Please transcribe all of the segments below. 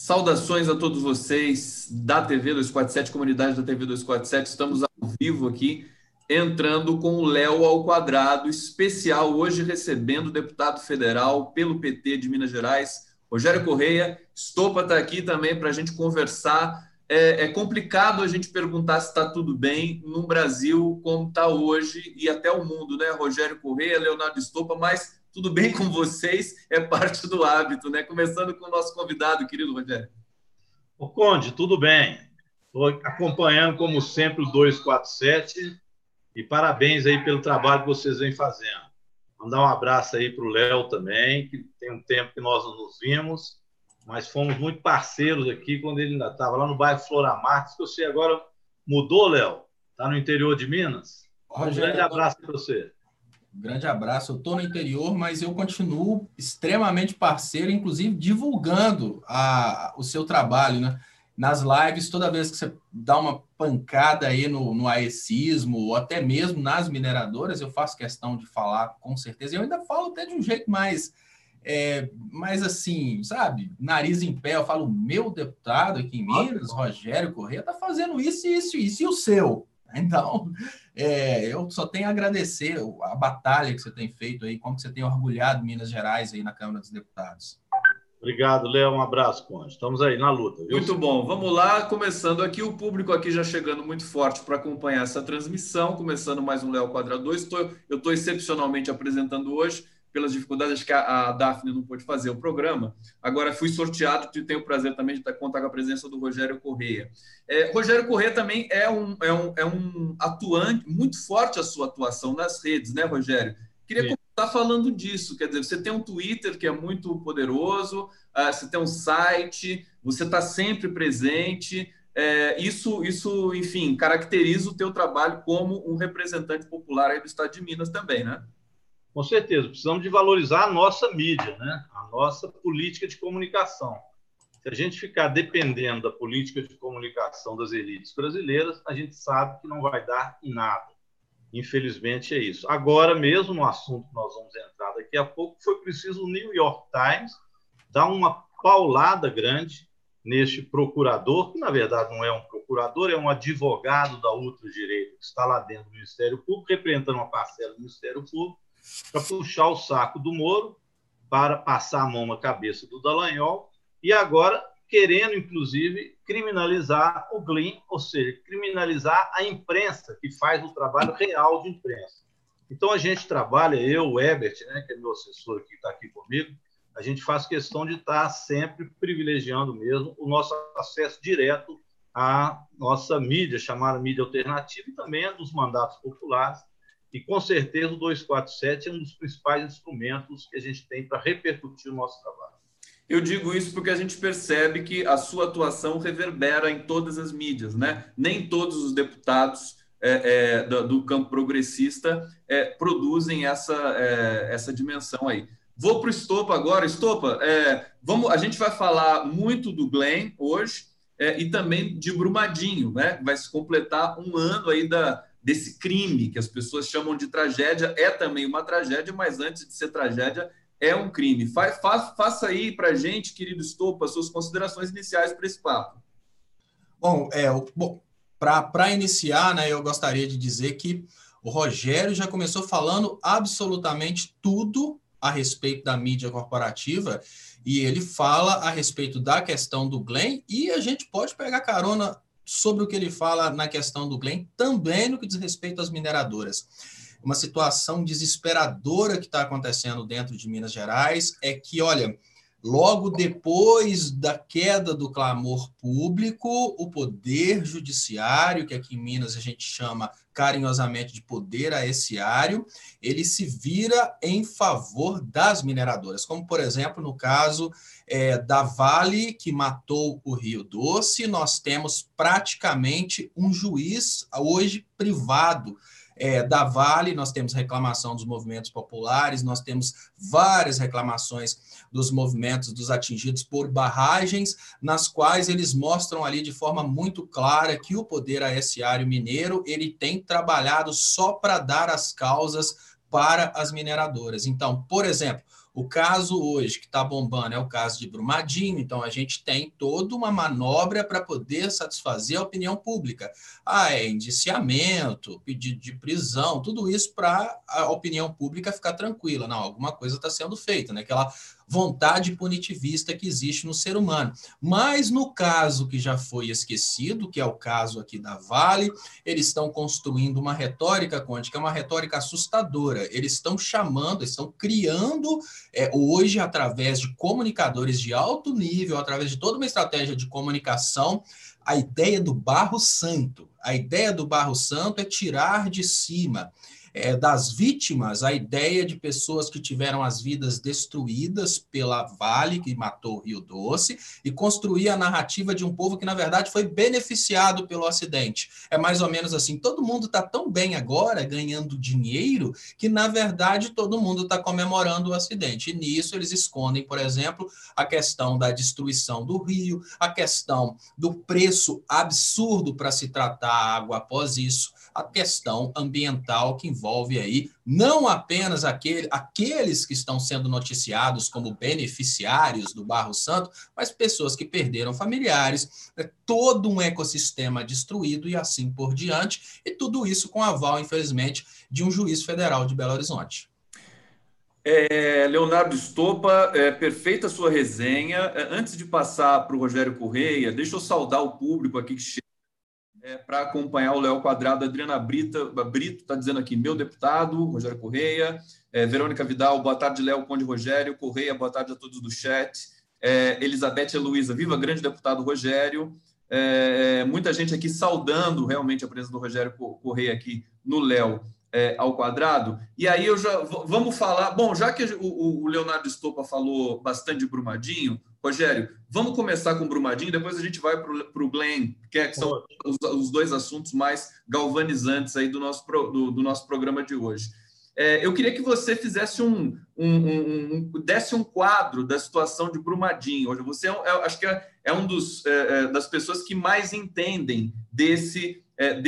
Saudações a todos vocês da TV 247, comunidade da TV 247. Estamos ao vivo aqui, entrando com o Léo ao Quadrado, especial, hoje recebendo o deputado federal pelo PT de Minas Gerais, Rogério Correia. Estopa está aqui também para a gente conversar. É complicado a gente perguntar se está tudo bem num Brasil como está hoje e até o mundo, né? Rogério Correia, Leonardo Estopa, mas tudo bem com vocês? É parte do hábito, né? Começando com o nosso convidado, querido Rogério. Ô Conde, tudo bem? Estou acompanhando, como sempre, o 247 e parabéns aí pelo trabalho que vocês vêm fazendo. Mandar um abraço aí para o Léo também, que tem um tempo que nós não nos vimos, mas fomos muito parceiros aqui quando ele ainda estava lá no bairro Flora Marques, que você agora mudou, Léo? Está no interior de Minas? Um grande abraço para você. Grande abraço. Eu estou no interior, mas eu continuo extremamente parceiro, inclusive divulgando o seu trabalho, né? Nas lives, toda vez que você dá uma pancada aí no aecismo, ou até mesmo nas mineradoras, eu faço questão de falar, com certeza. Eu ainda falo até de um jeito mais assim, sabe? Nariz em pé. Eu falo, meu deputado aqui em Minas, Rogério Correia, está fazendo isso, isso, isso, e o seu? Então, eu só tenho a agradecer a batalha que você tem feito aí, como que você tem orgulhado Minas Gerais aí na Câmara dos Deputados. Obrigado, Léo. Um abraço, Conde. Estamos aí na luta. Viu? Muito bom. Vamos lá, começando aqui, o público aqui já chegando muito forte para acompanhar essa transmissão, começando mais um Léo Quadrado 2. Eu estou excepcionalmente apresentando hoje, pelas dificuldades que a Daphne não pôde fazer o programa. Agora fui sorteado e tenho o prazer também de contar com a presença do Rogério Correia. Rogério Correia também é um atuante, muito forte a sua atuação nas redes, né, Rogério? Queria começar falando disso, quer dizer, você tem um Twitter que é muito poderoso, você tem um site, você está sempre presente, isso, enfim, caracteriza o teu trabalho como um representante popular aí do estado de Minas também, né? Com certeza, precisamos de valorizar a nossa mídia, né? A nossa política de comunicação. Se a gente ficar dependendo da política de comunicação das elites brasileiras, a gente sabe que não vai dar em nada. Infelizmente é isso. Agora mesmo, no assunto que nós vamos entrar daqui a pouco, foi preciso o New York Times dar uma paulada grande neste procurador, que na verdade não é um procurador, é um advogado da ultradireita que está lá dentro do Ministério Público, representando uma parcela do Ministério Público, para puxar o saco do Moro, para passar a mão na cabeça do Dallagnol, e agora querendo, inclusive, criminalizar o Glean, ou seja, criminalizar a imprensa, que faz o trabalho real de imprensa. Então, a gente trabalha, eu, o Ebert, né, que é meu assessor que está aqui comigo, a gente faz questão de estar sempre privilegiando mesmo o nosso acesso direto à nossa mídia, chamada mídia alternativa, e também a dos mandatos populares. E, com certeza, o 247 é um dos principais instrumentos que a gente tem para repercutir o nosso trabalho. Eu digo isso porque a gente percebe que a sua atuação reverbera em todas as mídias, né? Nem todos os deputados do campo progressista produzem essa dimensão aí. Vou para o Estopa agora. Estopa, a gente vai falar muito do Glean hoje e também de Brumadinho, né? Vai se completar um ano aí desse crime que as pessoas chamam de tragédia. É também uma tragédia, mas antes de ser tragédia, é um crime. Faça aí para a gente, querido Estopa, suas considerações iniciais para esse papo. Bom, para iniciar, né, eu gostaria de dizer que o Rogério já começou falando absolutamente tudo a respeito da mídia corporativa, e ele fala a respeito da questão do Glean, e a gente pode pegar carona sobre o que ele fala na questão do Glean, também no que diz respeito às mineradoras. Uma situação desesperadora que está acontecendo dentro de Minas Gerais é que, olha, logo depois da queda do clamor público, o poder judiciário, que aqui em Minas a gente chama carinhosamente de poder aeciário, ele se vira em favor das mineradoras, como, por exemplo, no caso da Vale, que matou o Rio Doce. Nós temos praticamente um juiz hoje privado da Vale, nós temos reclamação dos movimentos populares, nós temos várias reclamações dos movimentos dos atingidos por barragens, nas quais eles mostram ali de forma muito clara que o poder aeciário mineiro ele tem trabalhado só para dar as causas para as mineradoras. Então, por exemplo, O caso hoje que está bombando é o caso de Brumadinho, então a gente tem toda uma manobra para poder satisfazer a opinião pública. É indiciamento, pedido de prisão, tudo isso para a opinião pública ficar tranquila. Não, alguma coisa está sendo feita, né? Aquela vontade punitivista que existe no ser humano. Mas no caso que já foi esquecido, que é o caso aqui da Vale, eles estão construindo uma retórica, Conde, que é uma retórica assustadora. Eles estão chamando, estão criando hoje, através de comunicadores de alto nível, através de toda uma estratégia de comunicação, a ideia do barro santo. A ideia do barro santo é tirar de cima das vítimas a ideia de pessoas que tiveram as vidas destruídas pela Vale, que matou o Rio Doce, e construir a narrativa de um povo que, na verdade, foi beneficiado pelo acidente. É mais ou menos assim, todo mundo está tão bem agora, ganhando dinheiro, que, na verdade, todo mundo está comemorando o acidente. E nisso eles escondem, por exemplo, a questão da destruição do rio, a questão do preço absurdo para se tratar a água após isso, a questão ambiental que envolve aí não apenas aqueles que estão sendo noticiados como beneficiários do Barro Santo, mas pessoas que perderam familiares, todo um ecossistema destruído e assim por diante, e tudo isso com aval, infelizmente, de um juiz federal de Belo Horizonte. Leonardo Stoppa, perfeita a sua resenha. Antes de passar para o Rogério Correia, deixa eu saudar o público aqui que chega para acompanhar o Léo Quadrado. Adriana Brito está dizendo aqui, meu deputado, Rogério Correia. Verônica Vidal, boa tarde, Léo, Conde Rogério. Correia, boa tarde a todos do chat. Elizabeth Heloísa, viva, grande deputado Rogério. Muita gente aqui saudando realmente a presença do Rogério Correia aqui no Léo ao Quadrado. E aí vamos falar... Bom, já que o Leonardo Stoppa falou bastante de Brumadinho, Rogério, vamos começar com Brumadinho, depois a gente vai para o Glenn, que são os dois assuntos mais galvanizantes aí do nosso programa de hoje. Eu queria que você fizesse desse um quadro da situação de Brumadinho. Hoje você acho que é um das pessoas que mais entendem desse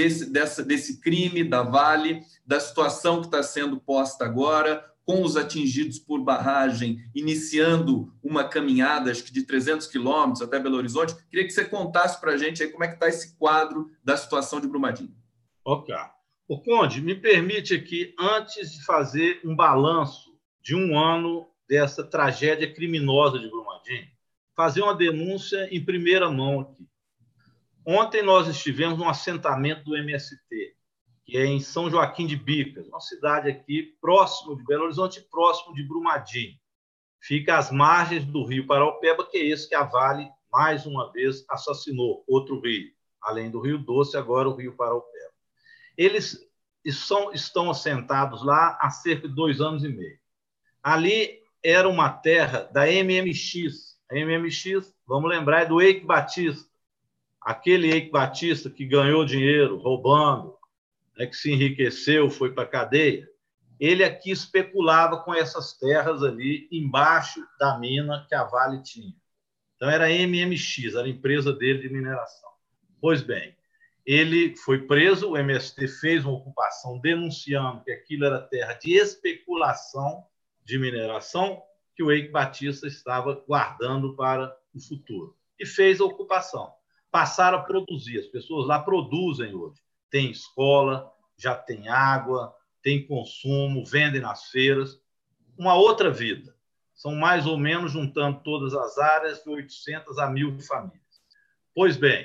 crime da Vale, da situação que está sendo posta agora, com os atingidos por barragem, iniciando uma caminhada, acho que de 300 quilômetros até Belo Horizonte. Queria que você contasse para a gente aí como é que está esse quadro da situação de Brumadinho. Ok. O Conde, me permite aqui, antes de fazer um balanço de um ano dessa tragédia criminosa de Brumadinho, fazer uma denúncia em primeira mão aqui. Ontem nós estivemos num assentamento do MST, que é em São Joaquim de Bicas, uma cidade aqui próximo de Belo Horizonte, próximo de Brumadinho. Fica às margens do rio Paraupeba, que é esse que a Vale, mais uma vez, assassinou, outro rio. Além do Rio Doce, agora o rio Paraupeba. Eles estão assentados lá há cerca de 2 anos e meio. Ali era uma terra da MMX. A MMX, vamos lembrar, é do Eike Batista. Aquele Eike Batista que ganhou dinheiro roubando, que se enriqueceu, foi para a cadeia. Ele aqui especulava com essas terras ali embaixo da mina que a Vale tinha. Então era a MMX, era a empresa dele de mineração. Pois bem, ele foi preso, o MST fez uma ocupação denunciando que aquilo era terra de especulação de mineração que o Eike Batista estava guardando para o futuro. E fez a ocupação. Passaram a produzir. As pessoas lá produzem hoje. Tem escola, já tem água, tem consumo, vendem nas feiras. Uma outra vida. São mais ou menos, juntando todas as áreas, de 800 a 1.000 famílias. Pois bem,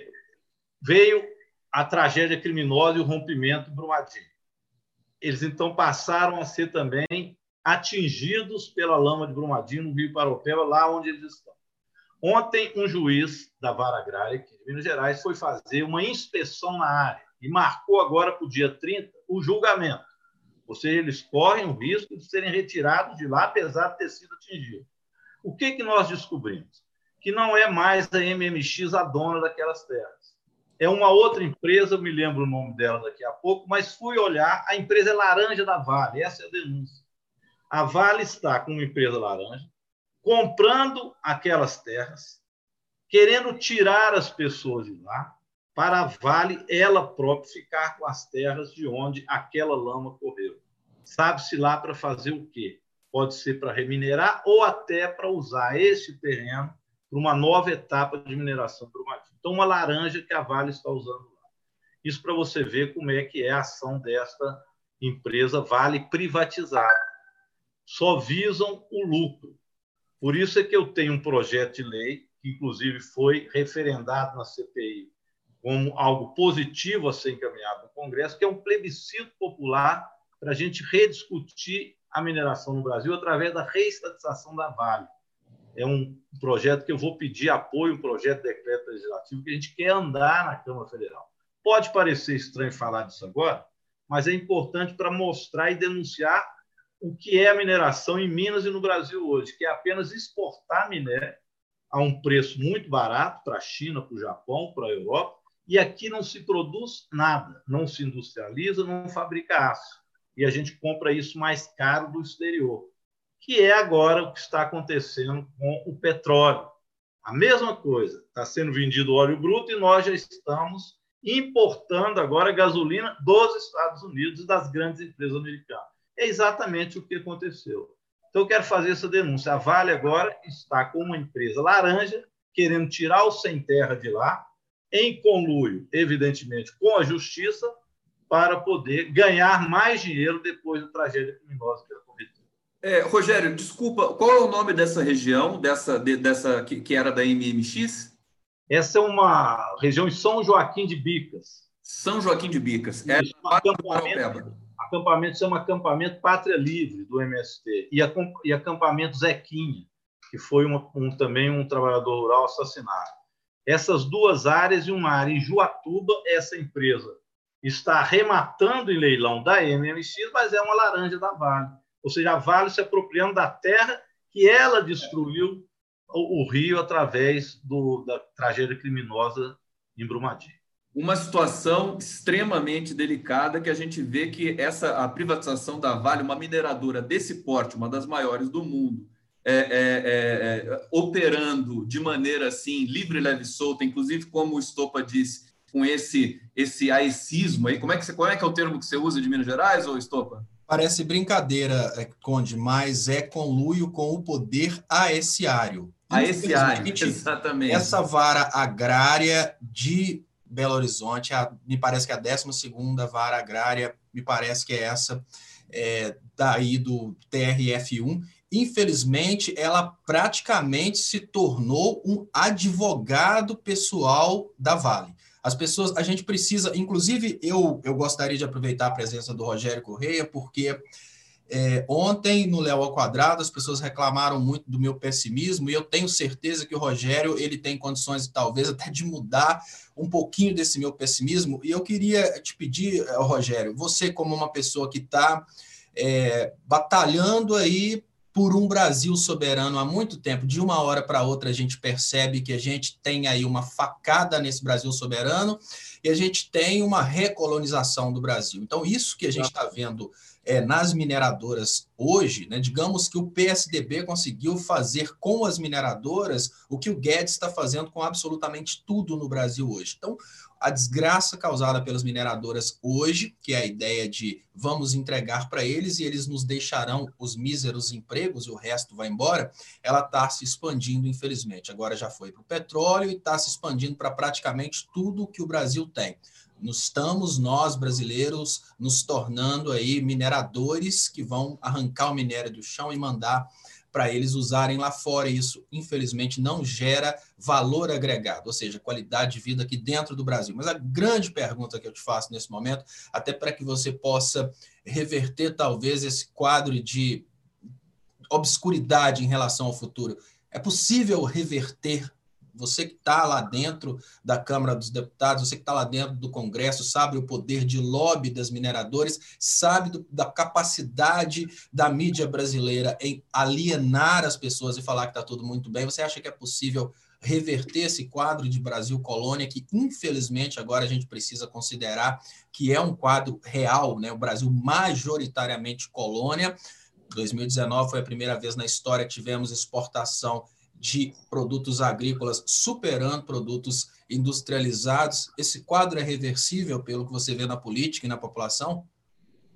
veio a tragédia criminosa e o rompimento em Brumadinho. Eles, então, passaram a ser também atingidos pela lama de Brumadinho no Rio Paraupeba, lá onde eles estão. Ontem, um juiz da Vara Agrária aqui de Minas Gerais foi fazer uma inspeção na área e marcou agora para o dia 30 o julgamento. Ou seja, eles correm o risco de serem retirados de lá, apesar de ter sido atingidos. O que nós descobrimos? Que não é mais a MMX a dona daquelas terras. É uma outra empresa, eu me lembro o nome dela daqui a pouco, mas fui olhar, a empresa é Laranja da Vale, essa é a denúncia. A Vale está com uma empresa laranja, comprando aquelas terras, querendo tirar as pessoas de lá, para a Vale, ela própria, ficar com as terras de onde aquela lama correu. Sabe-se lá para fazer o quê? pode ser para reminerar ou até para usar este terreno para uma nova etapa de mineração Brumadinho. Então, uma laranja que a Vale está usando lá. Isso para você ver como é que é a ação desta empresa Vale privatizada. Só visam o lucro. Por isso é que eu tenho um projeto de lei, que inclusive foi referendado na CPI como algo positivo a ser encaminhado no Congresso, que é um plebiscito popular para a gente rediscutir a mineração no Brasil através da reestatização da Vale. É um projeto que eu vou pedir apoio, um projeto de decreto legislativo que a gente quer andar na Câmara Federal. Pode parecer estranho falar disso agora, mas é importante para mostrar e denunciar o que é a mineração em Minas e no Brasil hoje, que é apenas exportar minério a um preço muito barato para a China, para o Japão, para a Europa, e aqui não se produz nada, não se industrializa, não fabrica aço. E a gente compra isso mais caro do exterior, que é agora o que está acontecendo com o petróleo. A mesma coisa, está sendo vendido óleo bruto e nós já estamos importando agora gasolina dos Estados Unidos e das grandes empresas americanas. É exatamente o que aconteceu. Então, eu quero fazer essa denúncia. A Vale agora está com uma empresa laranja, querendo tirar o sem terra de lá, em conluio, evidentemente, com a justiça, para poder ganhar mais dinheiro depois da tragédia criminosa que ela cometeu. Rogério, desculpa, qual é o nome dessa região, dessa que era da MMX? Essa é uma região em São Joaquim de Bicas. São Joaquim de Bicas. É acampamento chama Acampamento Pátria Livre, do MST, e Acampamento Zequinha, que foi também um trabalhador rural assassinado. Essas duas áreas e uma área em Juatuba, essa empresa está arrematando em leilão da MMX, mas é uma laranja da Vale. Ou seja, a Vale se apropriando da terra que ela destruiu o rio através da tragédia criminosa em Brumadinho. Uma situação extremamente delicada que a gente vê que a privatização da Vale, uma mineradora desse porte, uma das maiores do mundo, operando de maneira assim, livre, leve e solta, inclusive, como o Estopa disse, com esse aecismo aí. Como é que é o termo que você usa de Minas Gerais, ou Estopa? Parece brincadeira, Conde, mas é conluio com o poder aeciário. Aeciário, exatamente. Essa vara agrária de Belo Horizonte, me parece que a 12ª vara agrária, me parece que é essa, daí do TRF1, infelizmente, ela praticamente se tornou um advogado pessoal da Vale. As pessoas, a gente precisa, inclusive eu gostaria de aproveitar a presença do Rogério Correia, porque ontem no Léo ao Quadrado as pessoas reclamaram muito do meu pessimismo, e eu tenho certeza que o Rogério ele tem condições talvez até de mudar um pouquinho desse meu pessimismo. E eu queria te pedir, Rogério, você como uma pessoa que está batalhando aí por um Brasil soberano há muito tempo, de uma hora para outra a gente percebe que a gente tem aí uma facada nesse Brasil soberano e a gente tem uma recolonização do Brasil. Então, isso que a gente está vendo nas mineradoras hoje, né, digamos que o PSDB conseguiu fazer com as mineradoras o que o Guedes está fazendo com absolutamente tudo no Brasil hoje. Então, a desgraça causada pelas mineradoras hoje, que é a ideia de vamos entregar para eles e eles nos deixarão os míseros empregos e o resto vai embora, ela está se expandindo, infelizmente. Agora já foi para o petróleo e está se expandindo para praticamente tudo que o Brasil tem. Estamos, nós brasileiros, nos tornando aí mineradores que vão arrancar o minério do chão e mandar para eles usarem lá fora. E isso, infelizmente, não gera valor agregado, ou seja, qualidade de vida aqui dentro do Brasil. Mas a grande pergunta que eu te faço nesse momento, até para que você possa reverter talvez esse quadro de obscuridade em relação ao futuro, é possível reverter? Você que está lá dentro da Câmara dos Deputados, você que está lá dentro do Congresso, sabe o poder de lobby das mineradoras, sabe da capacidade da mídia brasileira em alienar as pessoas e falar que está tudo muito bem. Você acha que é possível reverter esse quadro de Brasil colônia, que infelizmente agora a gente precisa considerar que é um quadro real, né? O Brasil majoritariamente colônia. 2019 foi a primeira vez na história que tivemos exportação de produtos agrícolas superando produtos industrializados. Esse quadro é reversível pelo que você vê na política e na população?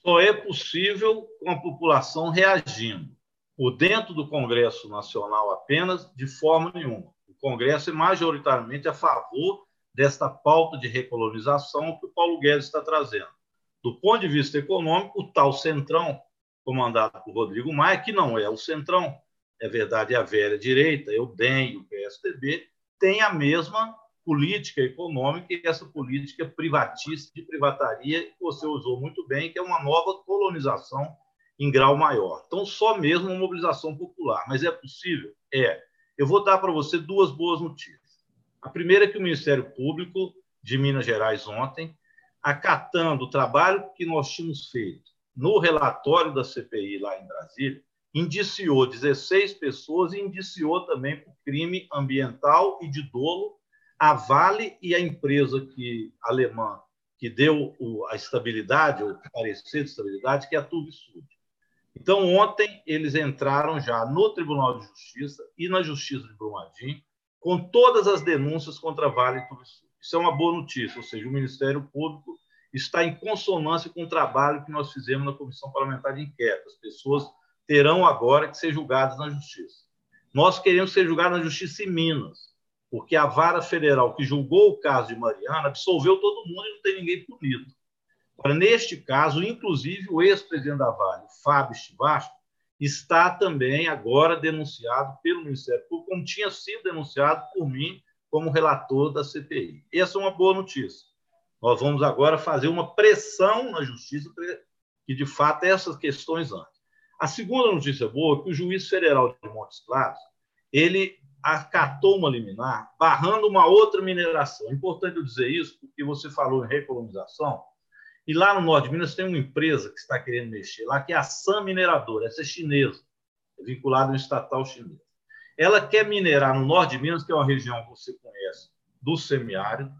Só é possível com a população reagindo. Por dentro do Congresso Nacional apenas, de forma nenhuma. O Congresso é majoritariamente a favor desta pauta de recolonização que o Paulo Guedes está trazendo. Do ponto de vista econômico, o tal Centrão, comandado por Rodrigo Maia, que não é o Centrão, é verdade, é a velha direita, é o DEM e o PSDB, tem a mesma política econômica e essa política privatista de privataria que você usou muito bem, que é uma nova colonização em grau maior. Então, só mesmo uma mobilização popular. Mas é possível? É. Eu vou dar para você duas boas notícias. A primeira é que o Ministério Público de Minas Gerais ontem, acatando o trabalho que nós tínhamos feito no relatório da CPI lá em Brasília, indiciou 16 pessoas e indiciou também por crime ambiental e de dolo a Vale e a empresa alemã que deu a estabilidade, o parecer de estabilidade, que é a Tuvisud. Então, ontem, eles entraram já no Tribunal de Justiça e na Justiça de Brumadinho com todas as denúncias contra a Vale e Tuvisud. Isso é uma boa notícia, ou seja, o Ministério Público está em consonância com o trabalho que nós fizemos na Comissão Parlamentar de Inquérito. As pessoas terão agora que ser julgadas na Justiça. Nós queremos ser julgados na Justiça em Minas, porque a Vara Federal que julgou o caso de Mariana absolveu todo mundo e não tem ninguém punido. Agora, neste caso, inclusive, o ex-presidente da Vale, Fábio Estivacho, está também agora denunciado pelo Ministério Público, como tinha sido denunciado por mim como relator da CPI. Essa é uma boa notícia. Nós vamos agora fazer uma pressão na Justiça para que, de fato, essas questões andem. A segunda notícia boa é que o juiz federal de Montes Claros, ele acatou uma liminar barrando uma outra mineração. É importante eu dizer isso porque você falou em recolonização e lá no norte de Minas tem uma empresa que está querendo mexer lá, que é a Sam Mineradora. Essa é chinesa, é vinculada a um estatal chinês. Ela quer minerar no norte de Minas, que é uma região que você conhece, do semiárido,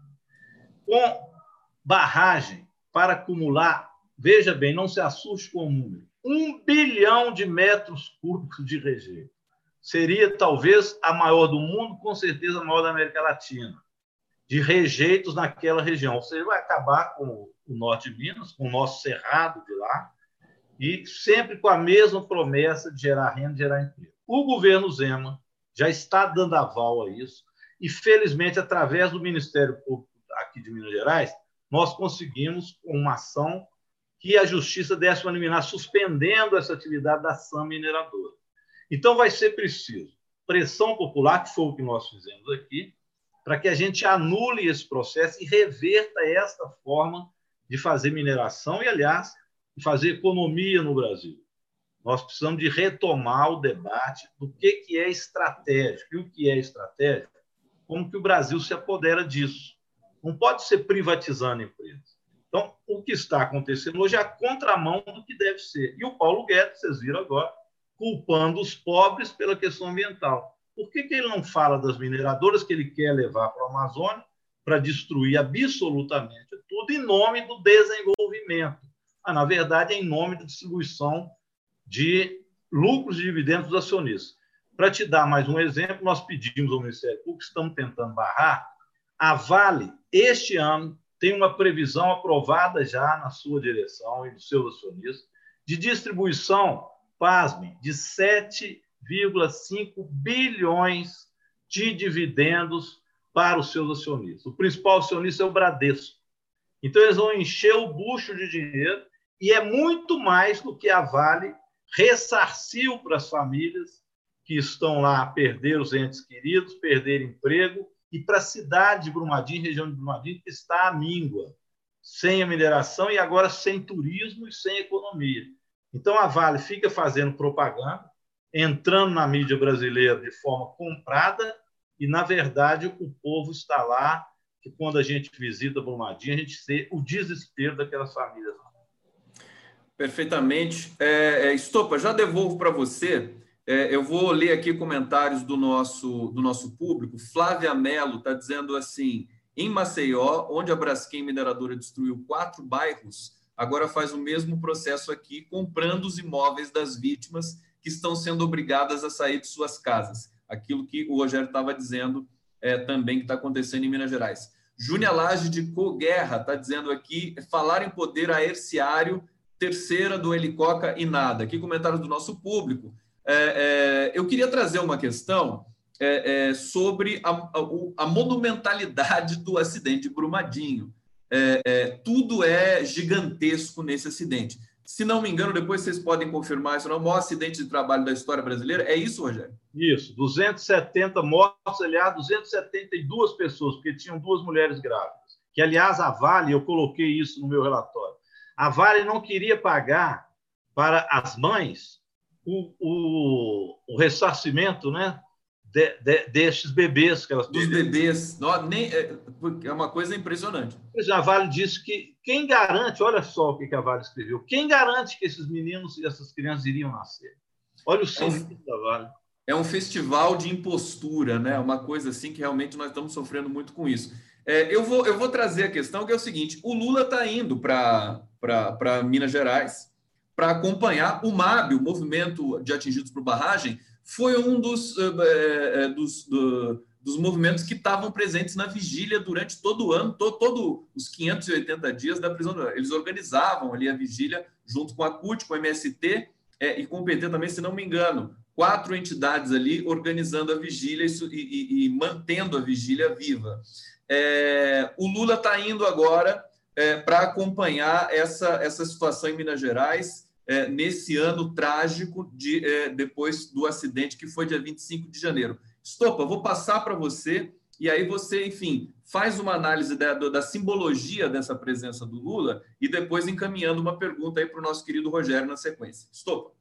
com barragem para acumular, veja bem, não se assuste com o número, 1 bilhão de metros cúbicos de rejeito. Seria, talvez, a maior do mundo, com certeza a maior da América Latina, de rejeitos naquela região. Ou seja, vai acabar com o norte de Minas, com o nosso cerrado de lá, e sempre com a mesma promessa de gerar renda, de gerar emprego. O governo Zema já está dando aval a isso, e, felizmente, através do Ministério Público aqui de Minas Gerais, nós conseguimos uma ação que a Justiça desse uma liminar suspendendo essa atividade da Sam Mineradora. Então, vai ser preciso pressão popular, que foi o que nós fizemos aqui, para que a gente anule esse processo e reverta esta forma de fazer mineração e, aliás, de fazer economia no Brasil. Nós precisamos de retomar o debate do que é estratégico. E o que é estratégico? Como que o Brasil se apodera disso? Não pode ser privatizando empresas. Então, o que está acontecendo hoje é a contramão do que deve ser. E o Paulo Guedes, vocês viram agora, culpando os pobres pela questão ambiental. Por que ele não fala das mineradoras que ele quer levar para a Amazônia para destruir absolutamente tudo em nome do desenvolvimento? Na verdade, é em nome da distribuição de lucros e dividendos dos acionistas. Para te dar mais um exemplo, nós pedimos ao Ministério Público, estamos tentando barrar, a Vale, este ano, tem uma previsão aprovada já na sua direção e dos seus acionistas de distribuição, pasmem, de 7,5 bilhões de dividendos para os seus acionistas. O principal acionista é o Bradesco. Então, eles vão encher o bucho de dinheiro e é muito mais do que a Vale ressarciu para as famílias que estão lá a perder os entes queridos, perder emprego, e para a cidade de Brumadinho, região de Brumadinho, que está à míngua, sem a mineração e agora sem turismo e sem economia. Então, a Vale fica fazendo propaganda, entrando na mídia brasileira de forma comprada e, na verdade, o povo está lá, que quando a gente visita Brumadinho, a gente vê o desespero daquelas famílias. Perfeitamente. Estopa, já devolvo para você. Eu vou ler aqui comentários do nosso público. Flávia Mello está dizendo assim, em Maceió, onde a Braskem Mineradora destruiu 4 bairros, agora faz o mesmo processo aqui, comprando os imóveis das vítimas que estão sendo obrigadas a sair de suas casas. Aquilo que o Rogério estava dizendo também que está acontecendo em Minas Gerais. Júnia Lage de Coguerra está dizendo aqui, falar em poder aerciário terceira do Helicoca e nada. Aqui comentários do nosso público. Eu queria trazer uma questão sobre a monumentalidade do acidente de Brumadinho. Tudo é gigantesco nesse acidente. Se não me engano, depois vocês podem confirmar isso, não é o maior acidente de trabalho da história brasileira. É isso, Rogério? Isso, 270 mortos, aliás, 272 pessoas, porque tinham 2 mulheres grávidas. Que, aliás, a Vale, eu coloquei isso no meu relatório, a Vale não queria pagar para as mães o ressarcimento, né, destes bebês que elas perderam. Dos bebês. Não, é uma coisa impressionante. A Vale disse que quem garante, olha só o que a Vale escreveu, quem garante que esses meninos e essas crianças iriam nascer? Olha o cinismo da Vale. É um festival de impostura, né? Uma coisa assim que realmente nós estamos sofrendo muito com isso. Eu vou trazer a questão que é o seguinte: o Lula está indo para Minas Gerais para acompanhar o MAB, o Movimento de Atingidos por Barragem, foi um dos movimentos que estavam presentes na vigília durante todo o ano, todos os 580 dias da prisão. Eles organizavam ali a vigília junto com a CUT, com o MST e com o PT também, se não me engano. 4 entidades ali organizando a vigília e mantendo a vigília viva. O Lula está indo agora para acompanhar essa situação em Minas Gerais, nesse ano trágico depois do acidente que foi dia 25 de janeiro. Estopa, vou passar para você e aí você, enfim, faz uma análise da simbologia dessa presença do Lula e depois encaminhando uma pergunta aí para o nosso querido Rogério na sequência. Estopa.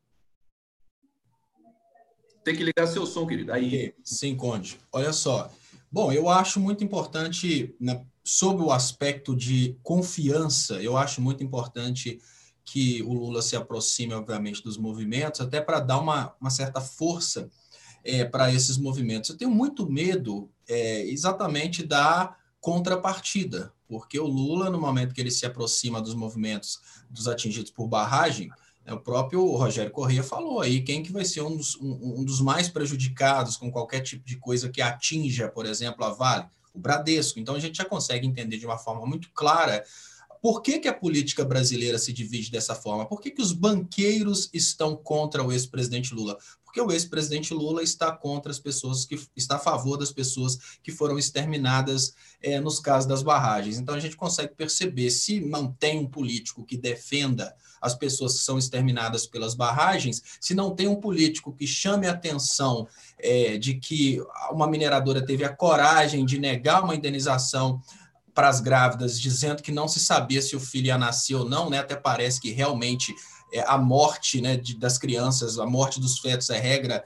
Tem que ligar seu som, querido. Aí. Sim, Conde. Olha só. Bom, eu acho muito importante, né, sob o aspecto de confiança, eu acho muito importante que o Lula se aproxime, obviamente, dos movimentos, até para dar uma certa força para esses movimentos. Eu tenho muito medo exatamente da contrapartida, porque o Lula, no momento que ele se aproxima dos movimentos dos atingidos por barragem, o próprio Rogério Corrêa falou aí, quem que vai ser um dos mais prejudicados com qualquer tipo de coisa que atinja, por exemplo, a Vale? O Bradesco. Então, a gente já consegue entender de uma forma muito clara por que a política brasileira se divide dessa forma. Por que os banqueiros estão contra o ex-presidente Lula? Porque o ex-presidente Lula está contra as pessoas, está a favor das pessoas que foram exterminadas nos casos das barragens. Então, a gente consegue perceber, se não tem um político que defenda as pessoas que são exterminadas pelas barragens, se não tem um político que chame a atenção de que uma mineradora teve a coragem de negar uma indenização para as grávidas, dizendo que não se sabia se o filho ia nascer ou não, né? Até parece que realmente a morte, né, das crianças, a morte dos fetos é regra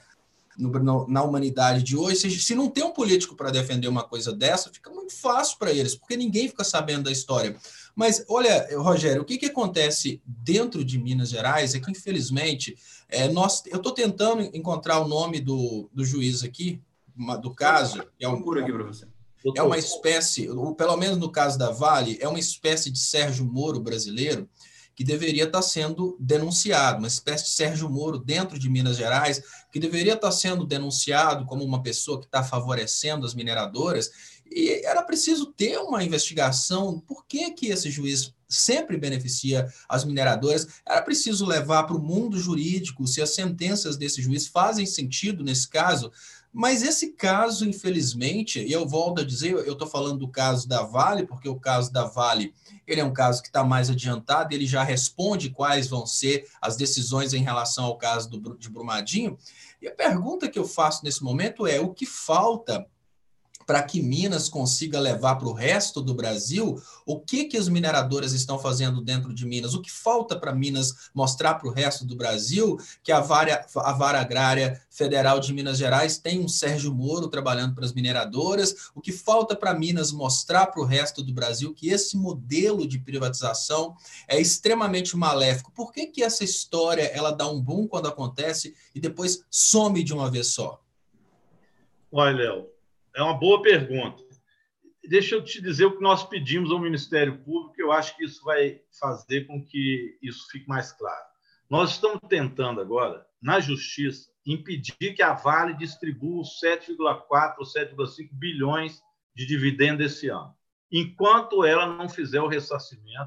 na humanidade de hoje. Se não tem um político para defender uma coisa dessa, fica muito fácil para eles, porque ninguém fica sabendo da história. Mas, olha, Rogério, o que acontece dentro de Minas Gerais é que, infelizmente, eu estou tentando encontrar o nome do juiz aqui, do caso. Procura aqui para você. É uma espécie, ou pelo menos no caso da Vale, é uma espécie de Sérgio Moro brasileiro que deveria estar sendo denunciado, uma espécie de Sérgio Moro dentro de Minas Gerais, que deveria estar sendo denunciado como uma pessoa que está favorecendo as mineradoras, e era preciso ter uma investigação. Por que esse juiz sempre beneficia as mineradoras? Era preciso levar para o mundo jurídico se as sentenças desse juiz fazem sentido nesse caso. Mas esse caso, infelizmente, e eu volto a dizer, eu estou falando do caso da Vale, porque o caso da Vale ele é um caso que está mais adiantado, ele já responde quais vão ser as decisões em relação ao caso de Brumadinho. E a pergunta que eu faço nesse momento é: o que falta para que Minas consiga levar para o resto do Brasil? O que as mineradoras estão fazendo dentro de Minas? O que falta para Minas mostrar para o resto do Brasil que a Vara Agrária Federal de Minas Gerais tem um Sérgio Moro trabalhando para as mineradoras? O que falta para Minas mostrar para o resto do Brasil que esse modelo de privatização é extremamente maléfico? Por que essa história ela dá um boom quando acontece e depois some de uma vez só? Olha, Léo, é uma boa pergunta. Deixa eu te dizer o que nós pedimos ao Ministério Público, eu acho que isso vai fazer com que isso fique mais claro. Nós estamos tentando agora, na Justiça, impedir que a Vale distribua os 7,4 ou 7,5 bilhões de dividendo esse ano, enquanto ela não fizer o ressarcimento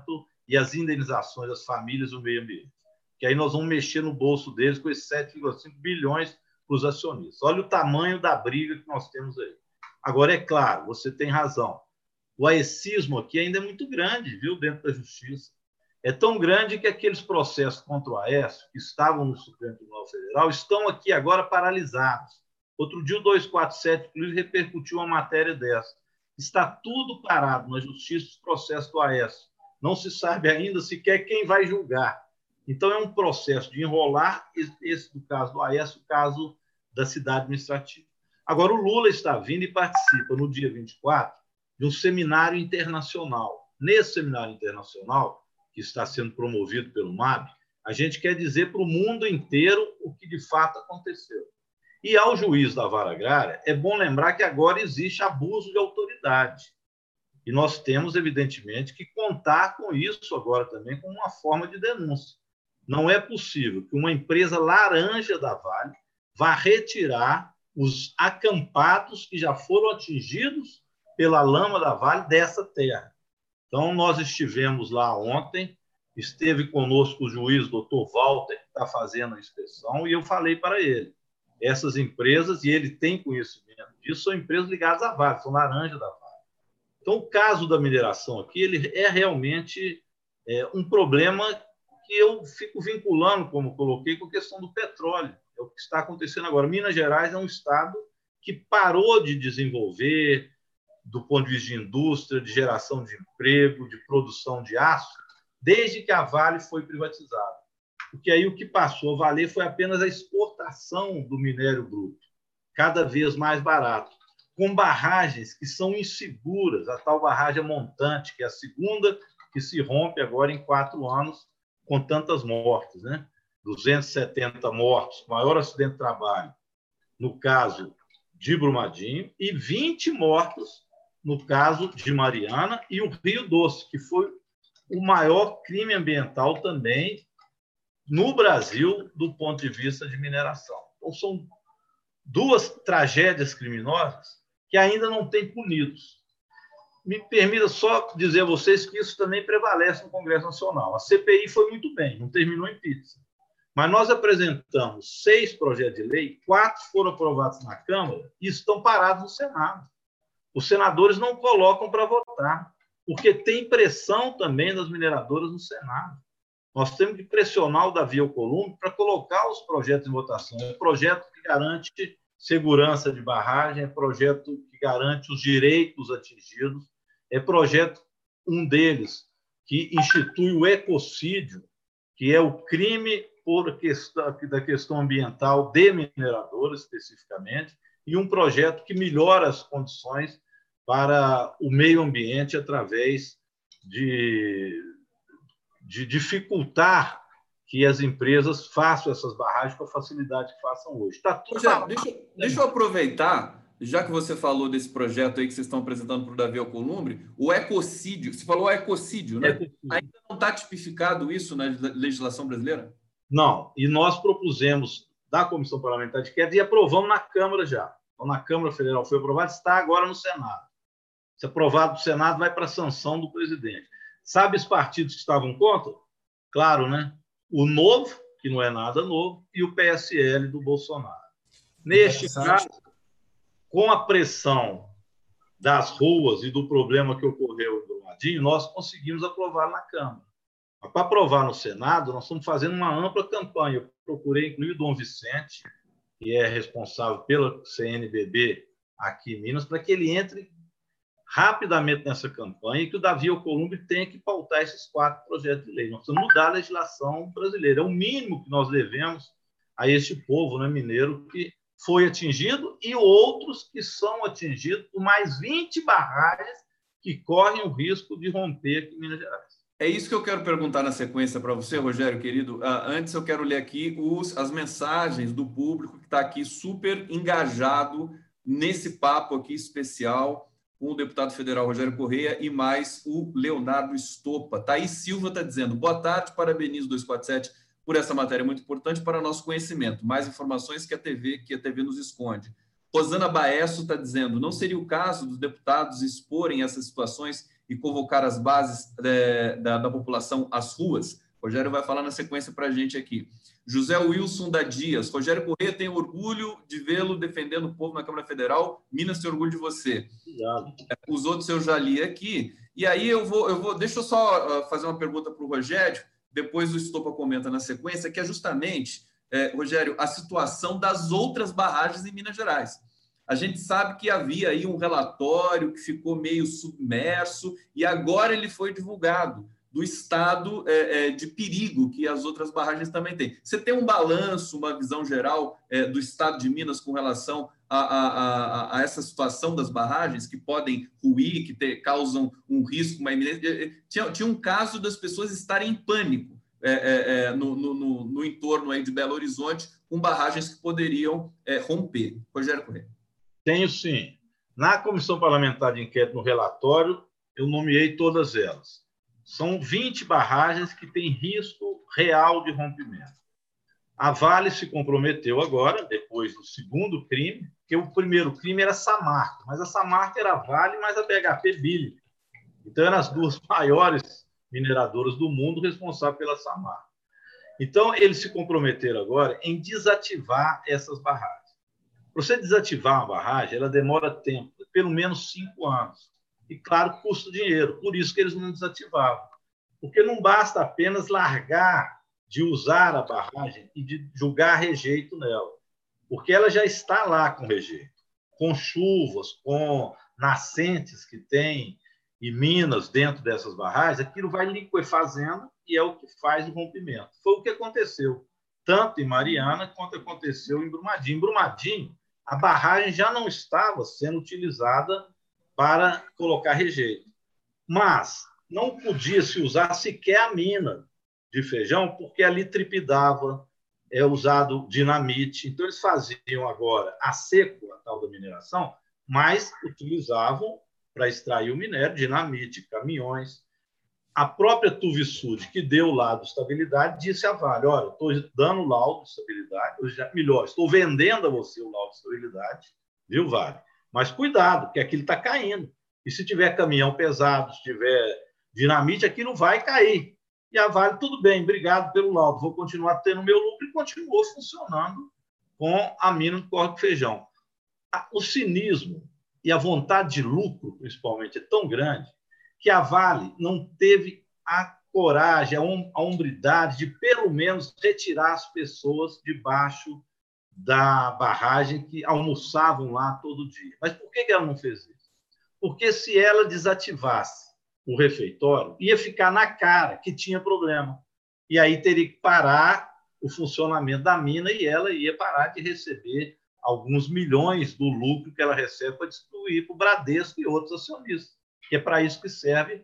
e as indenizações das famílias do meio ambiente. Que aí nós vamos mexer no bolso deles com esses 7,5 bilhões para os acionistas. Olha o tamanho da briga que nós temos aí. Agora, é claro, você tem razão. O aecismo aqui ainda é muito grande, viu, dentro da justiça. É tão grande que aqueles processos contra o Aécio, que estavam no Supremo Tribunal Federal, estão aqui agora paralisados. Outro dia, o 247, inclusive, repercutiu uma matéria dessa. Está tudo parado na justiça, os processos do Aécio. Não se sabe ainda sequer quem vai julgar. Então, é um processo de enrolar, esse do caso do Aécio, o caso da cidade administrativa. Agora, o Lula está vindo e participa, no dia 24, de um seminário internacional. Nesse seminário internacional, que está sendo promovido pelo MAB, a gente quer dizer para o mundo inteiro o que de fato aconteceu. E ao juiz da vara agrária, é bom lembrar que agora existe abuso de autoridade. E nós temos, evidentemente, que contar com isso agora também como uma forma de denúncia. Não é possível que uma empresa laranja da Vale vá retirar os acampados que já foram atingidos pela lama da Vale dessa terra. Então, nós estivemos lá ontem, esteve conosco o juiz doutor Walter, que está fazendo a inspeção, e eu falei para ele, essas empresas, e ele tem conhecimento disso, são empresas ligadas à Vale, são laranja da Vale. Então, o caso da mineração aqui, ele é realmente um problema que eu fico vinculando, como coloquei, com a questão do petróleo. É o que está acontecendo agora. Minas Gerais é um estado que parou de desenvolver, do ponto de vista de indústria, de geração de emprego, de produção de aço, desde que a Vale foi privatizada. Porque aí o que passou a valer foi apenas a exportação do minério bruto, cada vez mais barato, com barragens que são inseguras, a tal barragem montante, que é a segunda que se rompe agora em 4 anos, com tantas mortes, né? 270 mortos, maior acidente de trabalho, no caso de Brumadinho, e 20 mortos no caso de Mariana, e o Rio Doce, que foi o maior crime ambiental também no Brasil, do ponto de vista de mineração. Então, são 2 tragédias criminosas que ainda não têm punidos. Me permita só dizer a vocês que isso também prevalece no Congresso Nacional. A CPI foi muito bem, não terminou em pizza. Mas nós apresentamos 6 projetos de lei, 4 foram aprovados na Câmara e estão parados no Senado. Os senadores não colocam para votar, porque tem pressão também das mineradoras no Senado. Nós temos que pressionar o Davi Alcolumbre para colocar os projetos em votação. É um projeto que garante segurança de barragem, é projeto que garante os direitos atingidos, é projeto, um deles, que institui o ecocídio, que é o crime da questão ambiental de mineradoras, especificamente, e um projeto que melhora as condições para o meio ambiente através de dificultar que as empresas façam essas barragens com a facilidade que façam hoje. Tá tudo deixa eu aproveitar, já que você falou desse projeto aí que vocês estão apresentando para o Davi Alcolumbre, o ecocídio, você falou ecocídio, né? Ainda não está tipificado isso na legislação brasileira? Não, e nós propusemos da Comissão Parlamentar de Inquérito e aprovamos na Câmara já. Então, na Câmara Federal foi aprovado, está agora no Senado. Se aprovado no Senado, vai para a sanção do presidente. Sabe os partidos que estavam contra? Claro, né? O Novo, que não é nada novo, e o PSL do Bolsonaro. Neste caso, com a pressão das ruas e do problema que ocorreu em Brumadinho, nós conseguimos aprovar na Câmara. Mas para aprovar no Senado, nós estamos fazendo uma ampla campanha. Eu procurei incluir o Dom Vicente, que é responsável pela CNBB aqui em Minas, para que ele entre rapidamente nessa campanha e que o Davi Alcolumbre tenha que pautar esses 4 projetos de lei. Nós precisamos mudar a legislação brasileira. É o mínimo que nós devemos a este povo, né, mineiro, que foi atingido, e outros que são atingidos por mais 20 barragens que correm o risco de romper aqui em Minas Gerais. É isso que eu quero perguntar na sequência para você, Rogério, querido. Antes eu quero ler aqui as mensagens do público que está aqui super engajado nesse papo aqui especial com o deputado federal Rogério Correia e mais o Leonardo Estopa. Thaís Silva está dizendo, boa tarde, parabenizo 247 por essa matéria muito importante para nosso conhecimento. Mais informações que a TV nos esconde. Rosana Baesso está dizendo, não seria o caso dos deputados exporem essas situações e convocar as bases da população às ruas? Rogério vai falar na sequência para a gente aqui. José Wilson da Dias. Rogério Corrêa, tem orgulho de vê-lo defendendo o povo na Câmara Federal. Minas tem orgulho de você. Obrigado. Os outros eu já li aqui. E aí deixa eu só fazer uma pergunta para o Rogério, depois o Estopa comenta na sequência, que é justamente, Rogério, a situação das outras barragens em Minas Gerais. A gente sabe que havia aí um relatório que ficou meio submerso e agora ele foi divulgado, do estado de perigo que as outras barragens também têm. Você tem um balanço, uma visão geral do estado de Minas com relação a essa situação das barragens que podem ruir, que causam um risco, uma iminência? Tinha um caso das pessoas estarem em pânico no entorno aí de Belo Horizonte, com barragens que poderiam romper. Rogério Corrêa. Tenho sim. Na Comissão Parlamentar de Inquérito, no relatório, eu nomeei todas elas. São 20 barragens que têm risco real de rompimento. A Vale se comprometeu agora, depois do segundo crime, que o primeiro crime era Samarco, mas a Samarco era a Vale, mais a BHP Billiton. Então, eram as duas maiores mineradoras do mundo responsáveis pela Samarco. Então, eles se comprometeram agora em desativar essas barragens. Para você desativar uma barragem, ela demora tempo, pelo menos 5 anos. E, claro, custa dinheiro. Por isso que eles não desativavam. Porque não basta apenas largar de usar a barragem e de julgar rejeito nela. Porque ela já está lá com rejeito. Com chuvas, com nascentes que tem e minas dentro dessas barragens, aquilo vai liquefazendo e é o que faz o rompimento. Foi o que aconteceu, tanto em Mariana quanto aconteceu em Brumadinho. Em Brumadinho, a barragem já não estava sendo utilizada para colocar rejeito. Mas não podia se usar sequer a mina de Feijão, porque ali tripidava, usado dinamite. Então, eles faziam agora a seco, a tal da mineração, mas utilizavam para extrair o minério, dinamite, caminhões. A própria Tuvisud, que deu o laudo de estabilidade, disse à Vale, olha, estou dando o laudo de estabilidade, melhor, estou vendendo a você o laudo de estabilidade, viu, Vale? Mas cuidado, porque aquilo está caindo. E se tiver caminhão pesado, se tiver dinamite, aquilo vai cair. E a Vale, tudo bem, obrigado pelo laudo, vou continuar tendo meu lucro, e continuou funcionando com a mina do Córrego do Feijão. O cinismo e a vontade de lucro, principalmente, é tão grande que a Vale não teve a coragem, a hombridade de, pelo menos, retirar as pessoas debaixo da barragem que almoçavam lá todo dia. Mas por que ela não fez isso? Porque se ela desativasse o refeitório, ia ficar na cara que tinha problema. E aí teria que parar o funcionamento da mina e ela ia parar de receber alguns milhões do lucro que ela recebe para distribuir para o Bradesco e outros acionistas, que é para isso que serve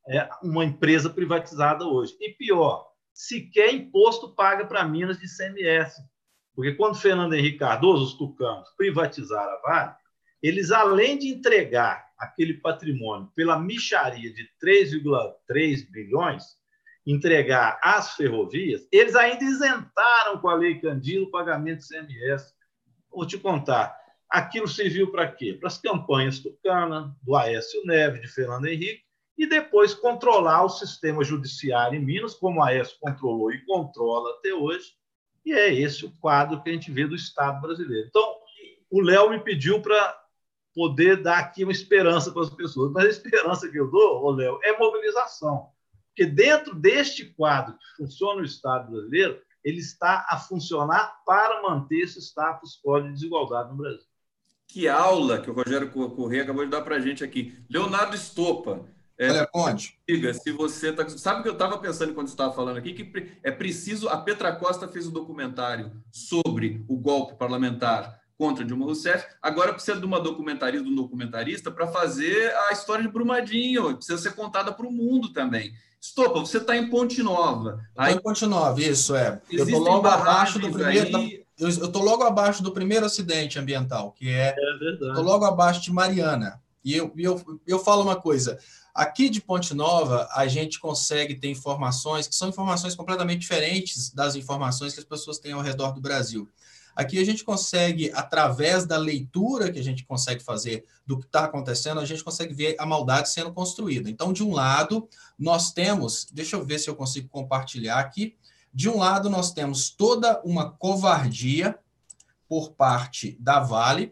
uma empresa privatizada hoje. E pior, sequer imposto paga para Minas de ICMS. Porque quando Fernando Henrique Cardoso, os tucanos, privatizaram a Vale, eles, além de entregar aquele patrimônio pela mixaria de 3,3 bilhões, entregar às ferrovias, eles ainda isentaram com a Lei Candir o pagamento de ICMS. Vou te contar, aquilo serviu para quê? Para as campanhas tucanas, do Aécio Neves, de Fernando Henrique, e depois controlar o sistema judiciário em Minas, como o Aécio controlou e controla até hoje, e é esse o quadro que a gente vê do Estado brasileiro. Então, o Léo me pediu para poder dar aqui uma esperança para as pessoas, mas a esperança que eu dou, Léo, é mobilização. Porque dentro deste quadro que funciona o Estado brasileiro, ele está a funcionar para manter esse status quo de desigualdade no Brasil. Que aula que o Rogério Corrêa acabou de dar para a gente aqui. Leonardo Estopa. Olha, Conde. Diga, se você tá... Sabe o que eu estava pensando quando você estava falando aqui? Que é preciso... A Petra Costa fez um documentário sobre o golpe parlamentar contra Dilma Rousseff. Agora precisa de uma documentarista, de um documentarista para fazer a história de Brumadinho. Precisa ser contada para o mundo também. Estopa, você está em Ponte Nova. Estou em Ponte Nova, isso é. Eu estou logo abaixo do primeiro... Eu estou logo abaixo do primeiro acidente ambiental, que estou logo abaixo de Mariana. E eu falo uma coisa, aqui de Ponte Nova, a gente consegue ter informações que são informações completamente diferentes das informações que as pessoas têm ao redor do Brasil. Aqui a gente consegue, através da leitura que a gente consegue fazer do que está acontecendo, a gente consegue ver a maldade sendo construída. Então, de um lado, nós temos, deixa eu ver se eu consigo compartilhar aqui, de um lado nós temos toda uma covardia por parte da Vale.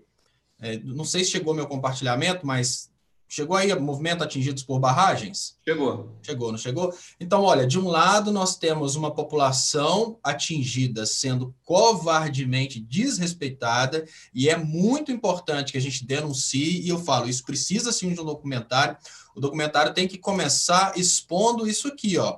Não sei se chegou meu compartilhamento, mas chegou aí, movimento atingidos por barragens? Chegou. Chegou, não chegou? Então, olha, de um lado nós temos uma população atingida sendo covardemente desrespeitada, e é muito importante que a gente denuncie, e eu falo, isso precisa sim de um documentário. O documentário tem que começar expondo isso aqui, ó.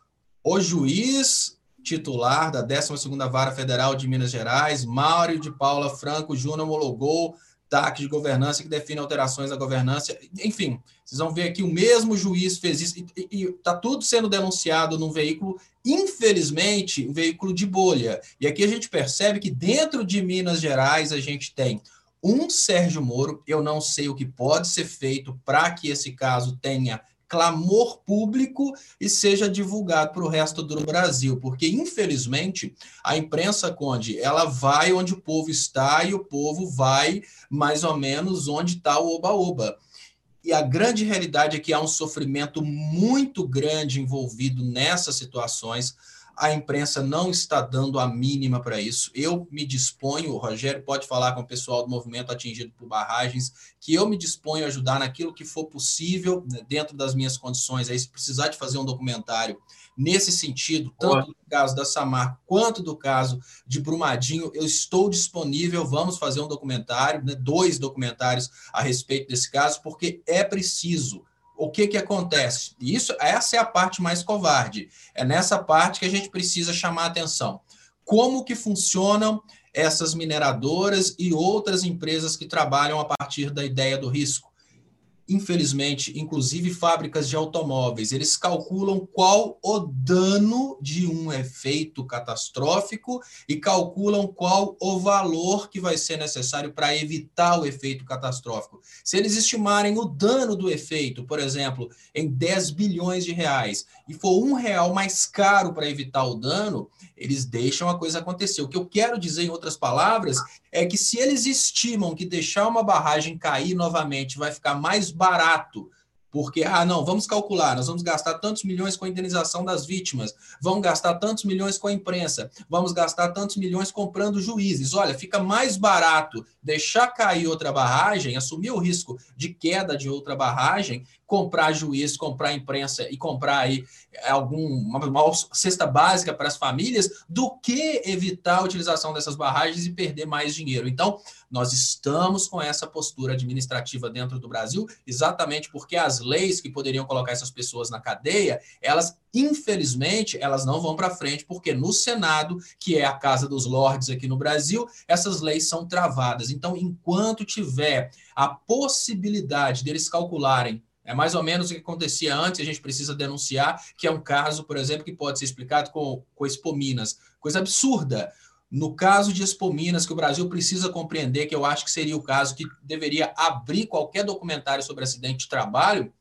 O juiz titular da 12ª Vara Federal de Minas Gerais, Mário de Paula Franco Júnior, homologou TAC de governança que define alterações da governança. Enfim, vocês vão ver aqui, o mesmo juiz fez isso, e está tudo sendo denunciado num veículo, infelizmente, um veículo de bolha. E aqui a gente percebe que dentro de Minas Gerais a gente tem um Sérgio Moro. Eu não sei o que pode ser feito para que esse caso tenha clamor público e seja divulgado para o resto do Brasil, porque, infelizmente, a imprensa, Conde, ela vai onde o povo está e o povo vai mais ou menos onde está o oba-oba. E a grande realidade é que há um sofrimento muito grande envolvido nessas situações. A imprensa não está dando a mínima para isso. Eu me disponho, o Rogério pode falar com o pessoal do movimento atingido por barragens, que eu me disponho a ajudar naquilo que for possível, dentro das minhas condições. Aí, se precisar de fazer um documentário nesse sentido, tanto do caso da Samarco quanto do caso de Brumadinho, eu estou disponível. Vamos fazer um documentário, 2 documentários a respeito desse caso, porque é preciso. O que acontece? Essa é a parte mais covarde. É nessa parte que a gente precisa chamar a atenção. Como que funcionam essas mineradoras e outras empresas que trabalham a partir da ideia do risco? Infelizmente, inclusive fábricas de automóveis, eles calculam qual o dano de um efeito catastrófico e calculam qual o valor que vai ser necessário para evitar o efeito catastrófico. Se eles estimarem o dano do efeito, por exemplo, em 10 bilhões de reais, e for R$1 mais caro para evitar o dano, eles deixam a coisa acontecer. O que eu quero dizer, em outras palavras, é que se eles estimam que deixar uma barragem cair novamente vai ficar mais barato, porque, não, vamos calcular, nós vamos gastar tantos milhões com a indenização das vítimas, vamos gastar tantos milhões com a imprensa, vamos gastar tantos milhões comprando juízes. Olha, fica mais barato deixar cair outra barragem, assumir o risco de queda de outra barragem, comprar juiz, comprar imprensa e comprar aí uma cesta básica para as famílias, do que evitar a utilização dessas barragens e perder mais dinheiro. Então, nós estamos com essa postura administrativa dentro do Brasil, exatamente porque as leis que poderiam colocar essas pessoas na cadeia, elas, infelizmente, elas não vão para frente, porque no Senado, que é a casa dos lordes aqui no Brasil, essas leis são travadas. Então, enquanto tiver a possibilidade deles calcularem, é mais ou menos o que acontecia antes, a gente precisa denunciar, que é um caso, por exemplo, que pode ser explicado com Expominas. Coisa absurda. No caso de Expominas, que o Brasil precisa compreender, que eu acho que seria o caso que deveria abrir qualquer documentário sobre acidente de trabalho,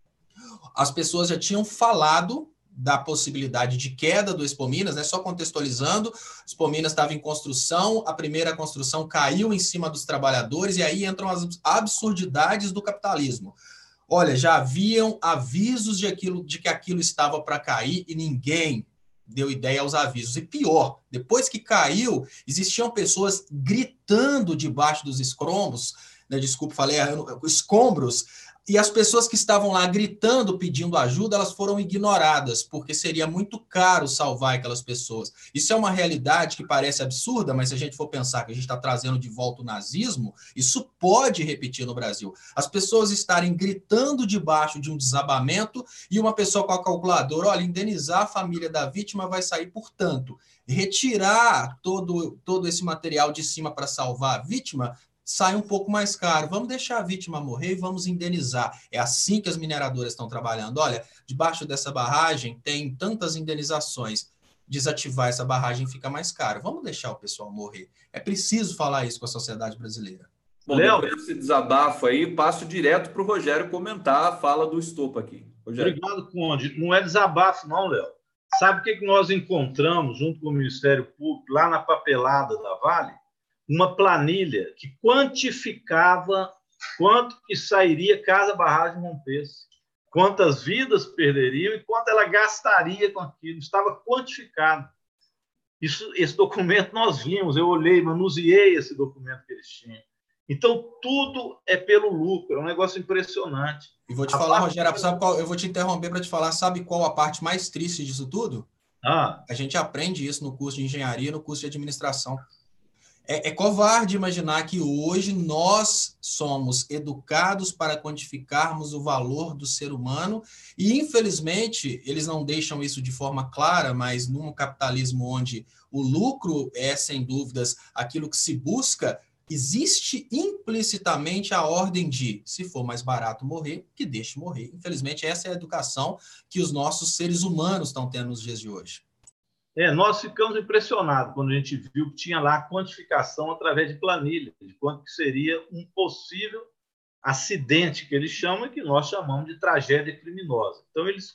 as pessoas já tinham falado da possibilidade de queda do Expominas, né? Só contextualizando, Expominas estava em construção, a primeira construção caiu em cima dos trabalhadores, e aí entram as absurdidades do capitalismo. Olha, já haviam avisos de que aquilo estava para cair e ninguém deu ideia aos avisos. E pior, depois que caiu, existiam pessoas gritando debaixo dos escombros, né? Desculpa, falei escombros, e as pessoas que estavam lá gritando, pedindo ajuda, elas foram ignoradas, porque seria muito caro salvar aquelas pessoas. Isso é uma realidade que parece absurda, mas se a gente for pensar que a gente está trazendo de volta o nazismo, isso pode repetir no Brasil. As pessoas estarem gritando debaixo de um desabamento e uma pessoa com a calculadora, olha, indenizar a família da vítima vai sair por tanto. Retirar todo esse material de cima para salvar a vítima sai um pouco mais caro. Vamos deixar a vítima morrer e vamos indenizar. É assim que as mineradoras estão trabalhando. Olha, debaixo dessa barragem tem tantas indenizações. Desativar essa barragem fica mais caro. Vamos deixar o pessoal morrer. É preciso falar isso com a sociedade brasileira. Bom, depois desse desabafo aí, passo direto para o Rogério comentar a fala do Estopa aqui. Rogério. Obrigado, Conde. Não é desabafo, não, Léo. Sabe o que nós encontramos junto com o Ministério Público lá na papelada da Vale? uma planilha que quantificava quanto que sairia caso a barragem rompesse, quantas vidas perderiam e quanto ela gastaria com aquilo. Estava quantificado. Esse documento nós vimos, eu olhei, manuseei esse documento que eles tinham. Então, tudo é pelo lucro, é um negócio impressionante. E vou te falar, Rogério, sabe qual, eu vou te interromper para te falar, sabe qual a parte mais triste disso tudo? A gente aprende isso no curso de engenharia, no curso de administração. É covarde imaginar que hoje nós somos educados para quantificarmos o valor do ser humano e, infelizmente, eles não deixam isso de forma clara, mas num capitalismo onde o lucro é, sem dúvidas, aquilo que se busca, existe implicitamente a ordem de, se for mais barato morrer, que deixe morrer. Infelizmente, essa é a educação que os nossos seres humanos estão tendo nos dias de hoje. Nós ficamos impressionados quando a gente viu que tinha lá a quantificação através de planilha, de quanto que seria um possível acidente, que eles chamam e que nós chamamos de tragédia criminosa. Então, eles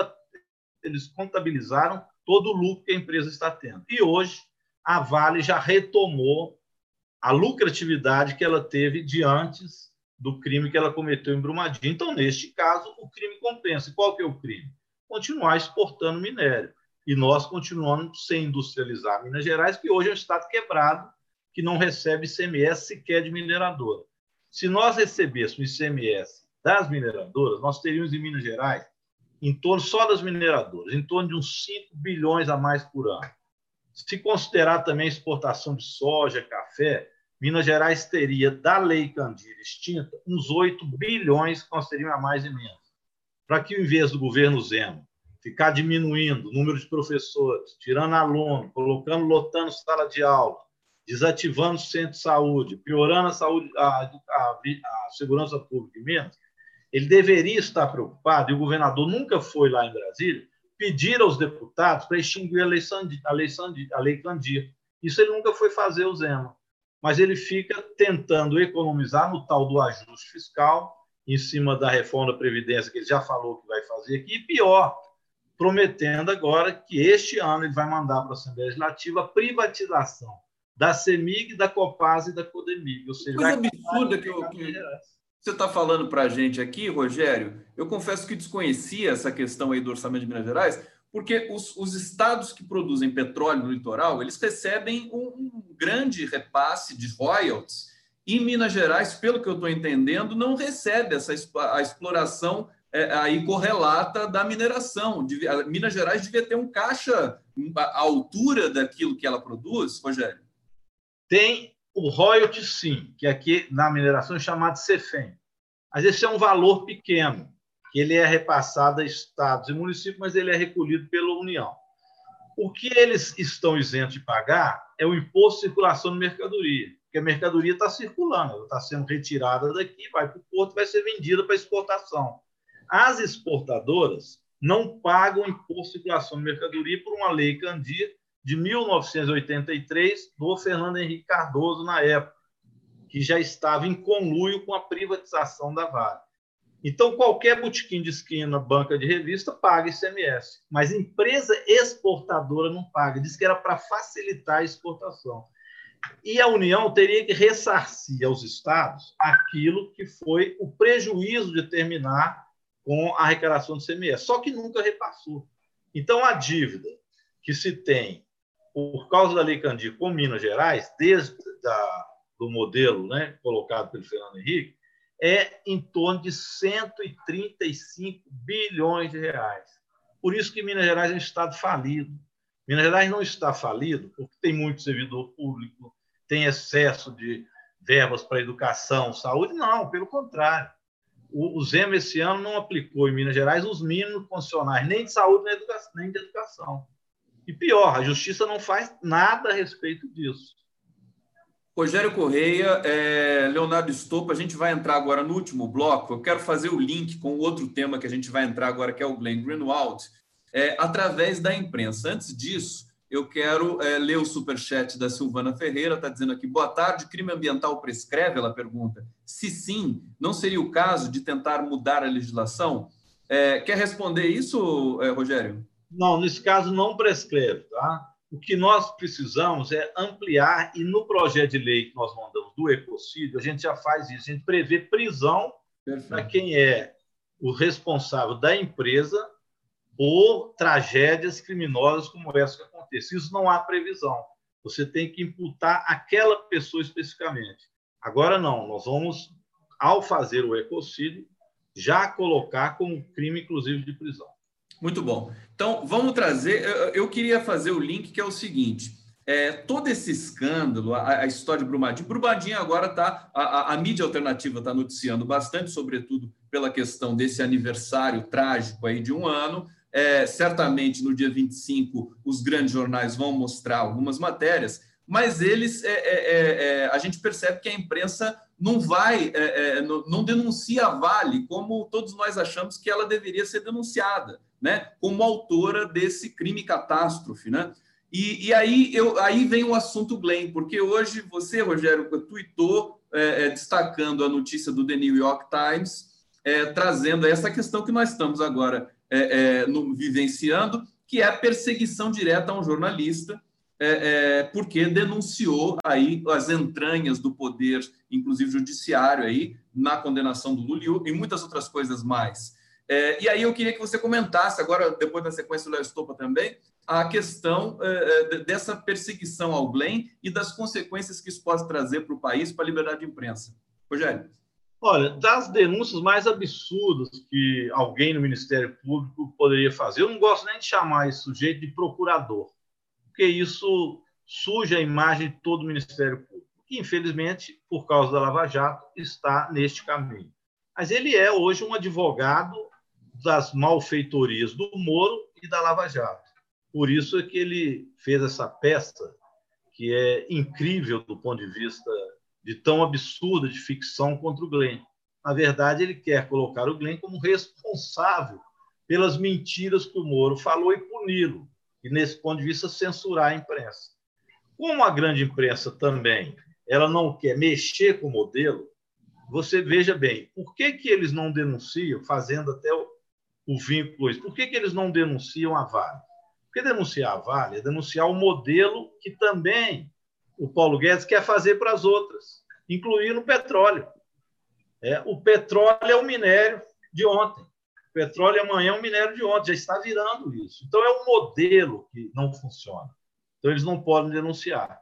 contabilizaram todo o lucro que a empresa está tendo. E hoje, a Vale já retomou a lucratividade que ela teve de antes do crime que ela cometeu em Brumadinho. Então, neste caso, o crime compensa. E qual que é o crime? Continuar exportando minério. E nós continuamos sem industrializar Minas Gerais, que hoje é um estado quebrado, que não recebe ICMS sequer de mineradora. Se nós recebêssemos ICMS das mineradoras, nós teríamos em Minas Gerais, em torno só das mineradoras, em torno de uns 5 bilhões a mais por ano. Se considerar também a exportação de soja, café, Minas Gerais teria, da Lei Candir extinta, uns 8 bilhões que nós teríamos a mais e menos. Para que, em vez do governo Zema ficar diminuindo o número de professores, tirando aluno, lotando sala de aula, desativando o centro de saúde, piorando a segurança pública em Minas, ele deveria estar preocupado, e o governador nunca foi lá em Brasília, pedir aos deputados para extinguir a Lei Candir. Isso ele nunca foi fazer, o Zema. Mas ele fica tentando economizar no tal do ajuste fiscal, em cima da reforma da Previdência, que ele já falou que vai fazer aqui, e pior, prometendo agora que este ano ele vai mandar para a Assembleia Legislativa a privatização da CEMIG, da Copasa e da Codemig. Ou seja, coisa absurda que você está falando para a gente aqui, Rogério. Eu confesso que desconhecia essa questão aí do orçamento de Minas Gerais, porque os estados que produzem petróleo no litoral, eles recebem um grande repasse de royalties, e Minas Gerais, pelo que eu estou entendendo, não recebe a exploração aí correlata da mineração. Minas Gerais devia ter um caixa à altura daquilo que ela produz, Rogério? Tem o royalty, sim, que aqui na mineração é chamado CEFEM. Mas esse é um valor pequeno, que ele é repassado a estados e municípios, mas ele é recolhido pela União. O que eles estão isentos de pagar é o imposto de circulação de mercadoria, porque a mercadoria está circulando, ela está sendo retirada daqui, vai para o porto, vai ser vendida para exportação. As exportadoras não pagam imposto de circulação de mercadoria por uma lei Candir de 1983, do Fernando Henrique Cardoso, na época, que já estava em conluio com a privatização da Vale. Então, qualquer botequim de esquina, banca de revista, paga ICMS, mas empresa exportadora não paga. Diz que era para facilitar a exportação. E a União teria que ressarcir aos estados aquilo que foi o prejuízo de terminar com a arrecadação do ICMS, só que nunca repassou. Então, a dívida que se tem por causa da Lei Candir com Minas Gerais, desde do modelo, né, colocado pelo Fernando Henrique, é em torno de 135 bilhões de reais. Por isso que Minas Gerais é um estado falido. Minas Gerais não está falido porque tem muito servidor público, tem excesso de verbas para educação, saúde. Não, pelo contrário. O Zema, esse ano, não aplicou em Minas Gerais os mínimos funcionais, nem de saúde, nem de educação. E pior, a Justiça não faz nada a respeito disso. Rogério Correia, Leonardo Stolpa, a gente vai entrar agora no último bloco. Eu quero fazer o link com o outro tema que a gente vai entrar agora, que é o Glenn Greenwald, através da imprensa. Antes disso, eu quero ler o superchat da Silvana Ferreira, está dizendo aqui, boa tarde, crime ambiental prescreve? Ela pergunta. Se sim, não seria o caso de tentar mudar a legislação? Quer responder isso, Rogério? Não, nesse caso não prescreve, tá? O que nós precisamos é ampliar, e no projeto de lei que nós mandamos do ecocídio, a gente já faz isso, a gente prevê prisão para quem é o responsável da empresa por tragédias criminosas como essa que acontece. Isso não há previsão. Você tem que imputar aquela pessoa especificamente. Agora não, nós vamos, ao fazer o ecocídio, já colocar como crime, inclusive, de prisão. Muito bom. Então, vamos trazer... Eu queria fazer o link, que é o seguinte. Todo esse escândalo, a história de Brumadinho... Brumadinho agora está... A mídia alternativa está noticiando bastante, sobretudo pela questão desse aniversário trágico aí de um ano. Certamente, no dia 25, os grandes jornais vão mostrar algumas matérias, mas a gente percebe que a imprensa não denuncia a Vale como todos nós achamos que ela deveria ser denunciada, né? Como autora desse crime catástrofe, né? E aí vem o assunto Glenn, porque hoje você, Rogério, tuitou destacando a notícia do The New York Times, trazendo essa questão que nós estamos agora vivenciando, que é a perseguição direta a um jornalista, porque denunciou aí as entranhas do poder, inclusive judiciário, aí, na condenação do Lula e muitas outras coisas mais. E aí eu queria que você comentasse, agora, depois da sequência do Léo Stoppa também, a questão dessa perseguição ao Glenn e das consequências que isso pode trazer para o país, para a liberdade de imprensa. Rogério. Olha, das denúncias mais absurdas que alguém no Ministério Público poderia fazer, eu não gosto nem de chamar esse sujeito de procurador, porque isso suja a imagem de todo o Ministério Público, que, infelizmente, por causa da Lava Jato, está neste caminho. Mas ele é hoje um advogado das malfeitorias do Moro e da Lava Jato. Por isso é que ele fez essa peça, que é incrível do ponto de vista de tão absurda de ficção contra o Glenn. Na verdade, ele quer colocar o Glenn como responsável pelas mentiras que o Moro falou e puni-lo, e, nesse ponto de vista, censurar a imprensa. Como a grande imprensa também ela não quer mexer com o modelo, você veja bem, por que eles não denunciam, fazendo até o vínculo, por que eles não denunciam a Vale? Porque denunciar a Vale é denunciar o modelo que também o Paulo Guedes quer fazer para as outras, incluindo o petróleo. O petróleo é o minério de ontem. O petróleo amanhã é o minério de ontem. Já está virando isso. Então, é um modelo que não funciona. Então, eles não podem denunciar.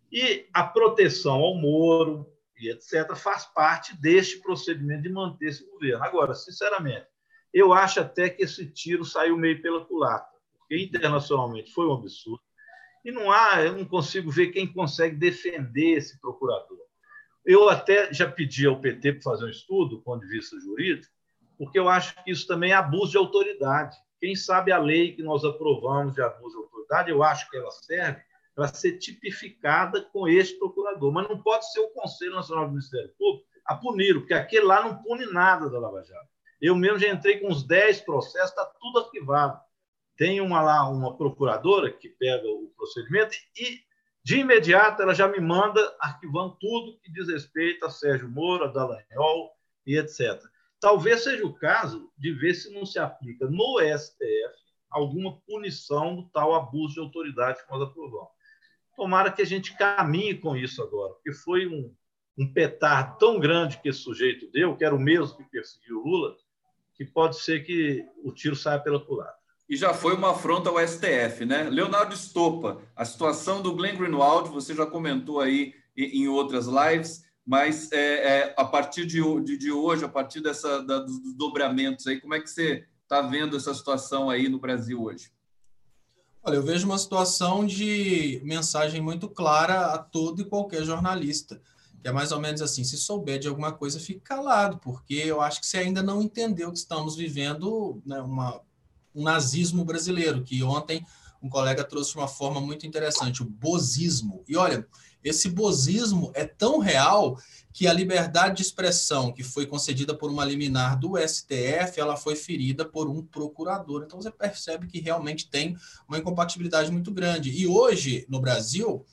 E a proteção ao Moro e etc. faz parte deste procedimento de manter esse governo. Agora, sinceramente, eu acho até que esse tiro saiu meio pela culatra, porque internacionalmente foi um absurdo. E eu não consigo ver quem consegue defender esse procurador. Eu até já pedi ao PT para fazer um estudo do ponto de vista jurídico, porque eu acho que isso também é abuso de autoridade. Quem sabe a lei que nós aprovamos de abuso de autoridade, eu acho que ela serve para ser tipificada com este procurador, mas não pode ser o Conselho Nacional do Ministério Público a puni-lo, porque aquele lá não pune nada da Lava Jato. Eu mesmo já entrei com uns 10 processos, está tudo arquivado. Tem uma procuradora que pega o procedimento e, de imediato, ela já me manda arquivando tudo que diz respeito a Sérgio Moro, a Dallagnol e etc. Talvez seja o caso de ver se não se aplica no STF alguma punição do tal abuso de autoridade que nós aprovamos. Tomara que a gente caminhe com isso agora, porque foi um petardo tão grande que esse sujeito deu, que era o mesmo que perseguiu o Lula, que pode ser que o tiro saia pela culatra. E já foi uma afronta ao STF, né? Leonardo Stoppa, a situação do Glenn Greenwald, você já comentou aí em outras lives, mas a partir de hoje, a partir dos dobramentos aí, como é que você está vendo essa situação aí no Brasil hoje? Olha, eu vejo uma situação de mensagem muito clara a todo e qualquer jornalista, que é mais ou menos assim, se souber de alguma coisa, fique calado, porque eu acho que você ainda não entendeu que estamos vivendo, né, um nazismo brasileiro, que ontem um colega trouxe de uma forma muito interessante, o bozismo. E olha, esse bozismo é tão real que a liberdade de expressão que foi concedida por uma liminar do STF, ela foi ferida por um procurador. Então você percebe que realmente tem uma incompatibilidade muito grande. E hoje, no Brasil,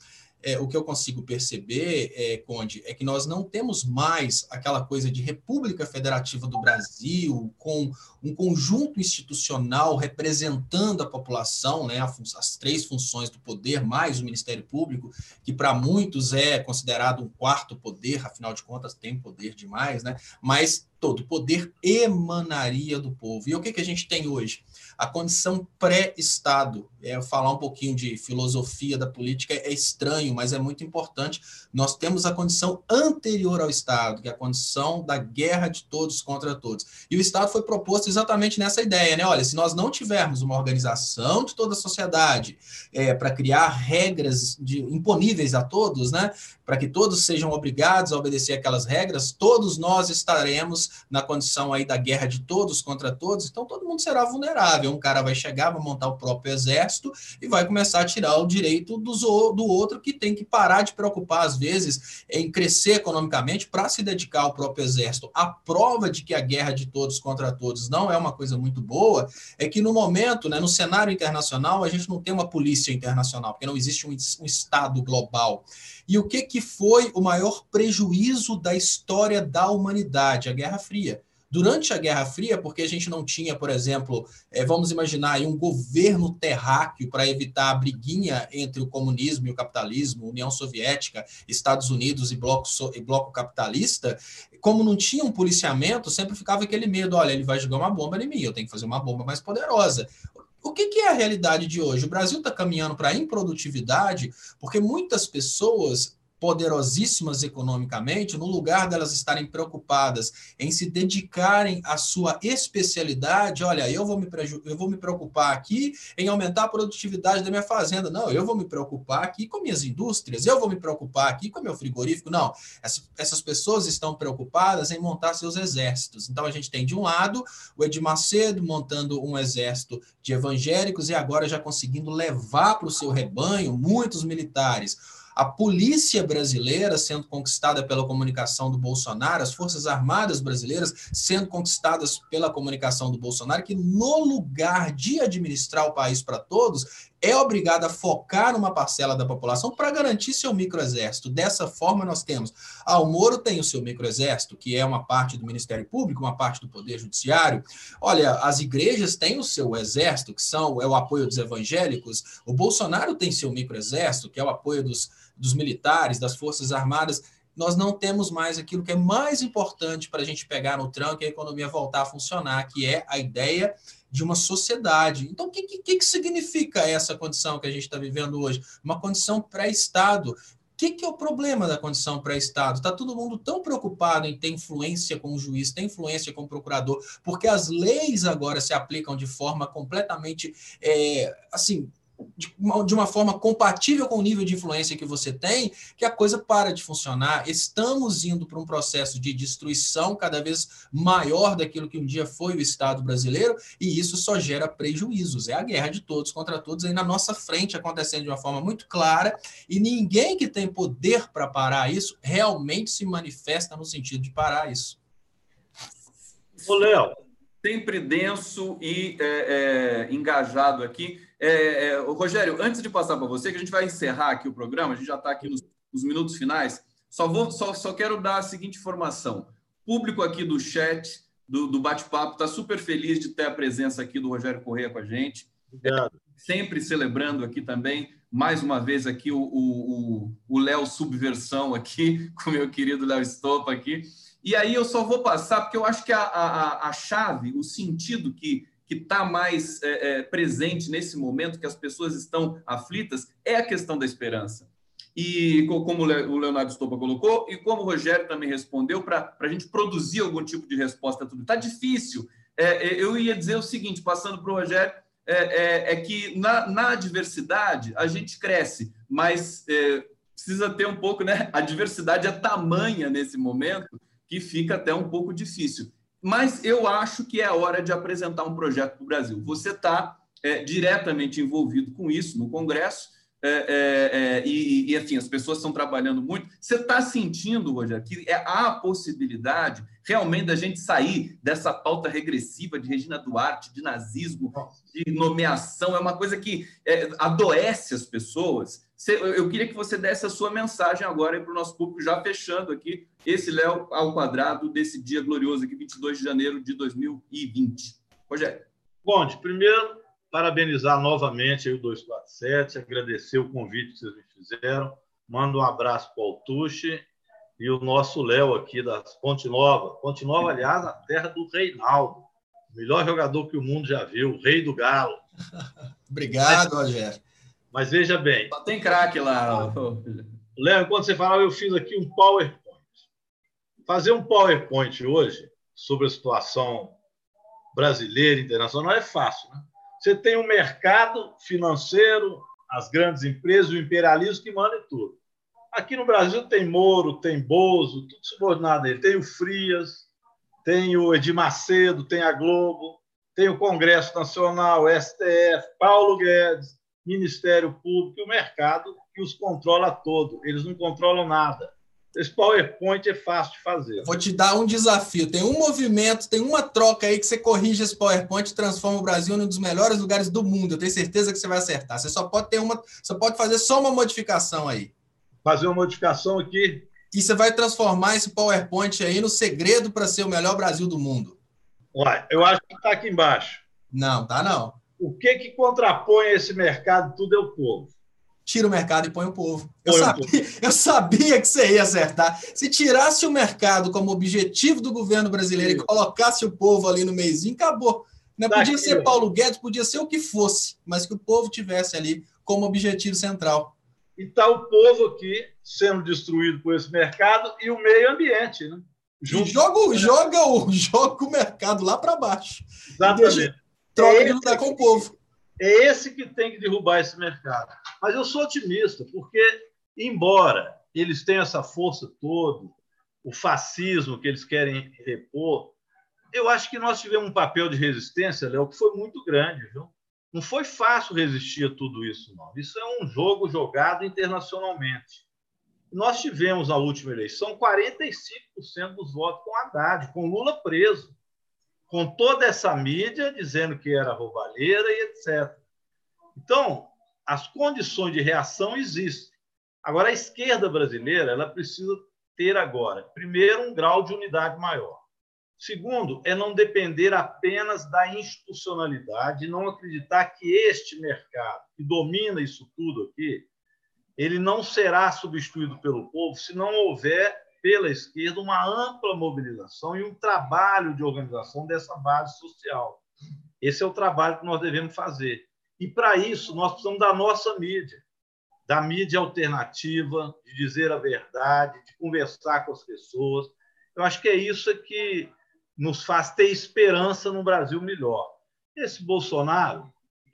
o que eu consigo perceber, Conde, é que nós não temos mais aquela coisa de República Federativa do Brasil, com um conjunto institucional representando a população, né, as 3 funções do poder, mais o Ministério Público, que para muitos é considerado um quarto poder, afinal de contas tem poder demais, né? Mas todo o poder emanaria do povo. E o que a gente tem hoje? A condição pré-Estado. Falar um pouquinho de filosofia da política é estranho, mas é muito importante. Nós temos a condição anterior ao Estado, que é a condição da guerra de todos contra todos. E o Estado foi proposto exatamente nessa ideia, né? Olha, se nós não tivermos uma organização de toda a sociedade para criar regras imponíveis a todos, né? Para que todos sejam obrigados a obedecer aquelas regras, todos nós estaremos na condição aí da guerra de todos contra todos, então todo mundo será vulnerável. Um cara vai chegar, vai montar o próprio exército e vai começar a tirar o direito do outro, que tem que parar de preocupar, às vezes, em crescer economicamente para se dedicar ao próprio exército. A prova de que a guerra de todos contra todos não é uma coisa muito boa é que no momento, né, no cenário internacional, a gente não tem uma polícia internacional, porque não existe um Estado global. E o que foi o maior prejuízo da história da humanidade? A Guerra Fria. Durante a Guerra Fria, porque a gente não tinha, por exemplo, vamos imaginar aí um governo terráqueo para evitar a briguinha entre o comunismo e o capitalismo, União Soviética, Estados Unidos e bloco capitalista, como não tinha um policiamento, sempre ficava aquele medo, olha, ele vai jogar uma bomba em mim, eu tenho que fazer uma bomba mais poderosa. O que é a realidade de hoje? O Brasil está caminhando para a improdutividade porque muitas pessoas poderosíssimas economicamente, no lugar delas estarem preocupadas em se dedicarem à sua especialidade, olha, eu vou me preocupar aqui em aumentar a produtividade da minha fazenda. Não, eu vou me preocupar aqui com minhas indústrias, eu vou me preocupar aqui com meu frigorífico. Não, essas pessoas estão preocupadas em montar seus exércitos. Então, a gente tem, de um lado, o Edir Macedo montando um exército de evangélicos e agora já conseguindo levar para o seu rebanho muitos militares. A polícia brasileira sendo conquistada pela comunicação do Bolsonaro, as Forças Armadas brasileiras sendo conquistadas pela comunicação do Bolsonaro, que no lugar de administrar o país para todos, é obrigada a focar numa parcela da população para garantir seu microexército. Dessa forma, nós temos... o Moro tem o seu microexército, que é uma parte do Ministério Público, uma parte do Poder Judiciário. Olha, as igrejas têm o seu exército, que é o apoio dos evangélicos. O Bolsonaro tem seu microexército, que é o apoio dos militares, das Forças Armadas. Nós não temos mais aquilo que é mais importante para a gente pegar no tranco e a economia voltar a funcionar, que é a ideia de uma sociedade. Então, o que significa essa condição que a gente está vivendo hoje? Uma condição pré-Estado. O que é o problema da condição pré-Estado? Está todo mundo tão preocupado em ter influência com o juiz, ter influência com o procurador, porque as leis agora se aplicam de forma completamente, de uma forma compatível com o nível de influência que você tem, que a coisa para de funcionar. Estamos indo para um processo de destruição cada vez maior daquilo que um dia foi o Estado brasileiro, e isso só gera prejuízos. É a guerra de todos contra todos aí na nossa frente, acontecendo de uma forma muito clara, e ninguém que tem poder para parar isso realmente se manifesta no sentido de parar isso. Ô, Léo. Sempre denso e engajado aqui. Rogério, antes de passar para você, que a gente vai encerrar aqui o programa, a gente já está aqui nos minutos finais, só quero dar a seguinte informação. O público aqui do chat, do bate-papo, está super feliz de ter a presença aqui do Rogério Corrêa com a gente. Sempre celebrando aqui também, mais uma vez, aqui o Léo Subversão aqui, com o meu querido Léo Stoppa aqui. E aí eu só vou passar, porque eu acho que a chave, o sentido que está mais presente nesse momento, que as pessoas estão aflitas, é a questão da esperança. E como o Leonardo Stoppa colocou, e como o Rogério também respondeu, para a gente produzir algum tipo de resposta a tudo. Está difícil. Eu ia dizer o seguinte, passando para o Rogério, que na adversidade a gente cresce, mas precisa ter um pouco, né? A diversidade é tamanha nesse momento que fica até um pouco difícil. Mas eu acho que é a hora de apresentar um projeto para o Brasil. Você está diretamente envolvido com isso no Congresso. enfim, as pessoas estão trabalhando muito. Você está sentindo, Rogério, que há a possibilidade realmente da gente sair dessa pauta regressiva de Regina Duarte, de nazismo, de nomeação? É uma coisa que adoece as pessoas. Eu queria que você desse a sua mensagem agora para o nosso público, já fechando aqui esse Léo ao Quadrado desse dia glorioso aqui, 22 de janeiro de 2020. Rogério. Bom, primeiro, parabenizar novamente aí o 247, agradecer o convite que vocês me fizeram. Mando um abraço para o Altuche e o nosso Léo aqui da Ponte Nova. Ponte Nova, aliás, a terra do Reinaldo, o melhor jogador que o mundo já viu, o rei do Galo. Obrigado, Rogério. Mas veja bem. Só tem craque lá. Léo, enquanto você falava, eu fiz aqui um PowerPoint. Fazer um PowerPoint hoje sobre a situação brasileira e internacional é fácil, né? Você tem um mercado financeiro, as grandes empresas, o imperialismo que manda em tudo. Aqui no Brasil tem Moro, tem Bozo, tudo subordinado a ele. Tem o Frias, tem o Edir Macedo, tem a Globo, tem o Congresso Nacional, o STF, Paulo Guedes, Ministério Público e o mercado que os controla todo. Eles não controlam nada. Esse PowerPoint é fácil de fazer. Vou te dar um desafio. Tem um movimento, tem uma troca aí que você corrige esse PowerPoint e transforma o Brasil num dos melhores lugares do mundo. Eu tenho certeza que você vai acertar. Você só pode fazer só uma modificação aí. Fazer uma modificação aqui. E você vai transformar esse PowerPoint aí no segredo para ser o melhor Brasil do mundo. Ué, eu acho que está aqui embaixo. Não, tá não. O que contrapõe esse mercado tudo é o povo. Tira o mercado e põe o povo. Eu sabia que você ia acertar. Se tirasse o mercado como objetivo do governo brasileiro e colocasse o povo ali no meizinho, acabou. Não podia ser Paulo Guedes, podia ser o que fosse, mas que o povo tivesse ali como objetivo central. E está o povo aqui sendo destruído por esse mercado e o meio ambiente, né? Joga o mercado lá para baixo. Exatamente. Troca de lugar com o povo. É esse que tem que derrubar esse mercado. Mas eu sou otimista, porque, embora eles tenham essa força toda, o fascismo que eles querem repor, eu acho que nós tivemos um papel de resistência, Léo, que foi muito grande, viu? Não foi fácil resistir a tudo isso, não. Isso é um jogo jogado internacionalmente. Nós tivemos, na última eleição, 45% dos votos com Haddad, com Lula preso, com toda essa mídia dizendo que era roubalheira e etc. Então, as condições de reação existem. Agora, a esquerda brasileira ela precisa ter agora, primeiro, um grau de unidade maior. Segundo, é não depender apenas da institucionalidade, não acreditar que este mercado, que domina isso tudo aqui, ele não será substituído pelo povo se não houver, pela esquerda, uma ampla mobilização e um trabalho de organização dessa base social. Esse é o trabalho que nós devemos fazer. E, para isso, nós precisamos da nossa mídia, da mídia alternativa, de dizer a verdade, de conversar com as pessoas. Eu acho que é isso que nos faz ter esperança num Brasil melhor. Esse Bolsonaro,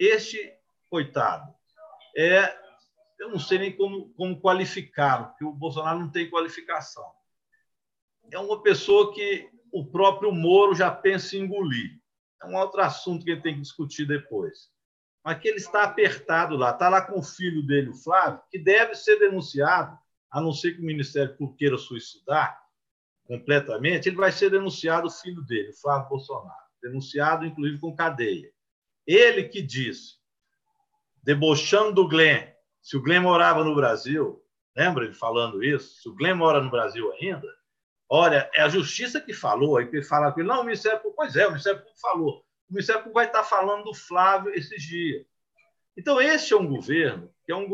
coitado, eu não sei nem como qualificá-lo, porque o Bolsonaro não tem qualificação. É uma pessoa que o próprio Moro já pensa em engolir. É um outro assunto que ele tem que discutir depois. Mas que ele está apertado lá. Está lá com o filho dele, o Flávio, que deve ser denunciado, a não ser que o Ministério Público queira suicidar completamente, ele vai ser denunciado, o filho dele, o Flávio Bolsonaro. Denunciado, inclusive, com cadeia. Ele que disse, debochando do Glenn, se o Glenn morava no Brasil, lembra ele falando isso? Se o Glenn mora no Brasil ainda, olha, é a justiça que falou, aí que fala com ele, não, o Ministério Público, pois é, o Ministério Público falou. O Ministério Público vai estar falando do Flávio esses dias. Então, este é um governo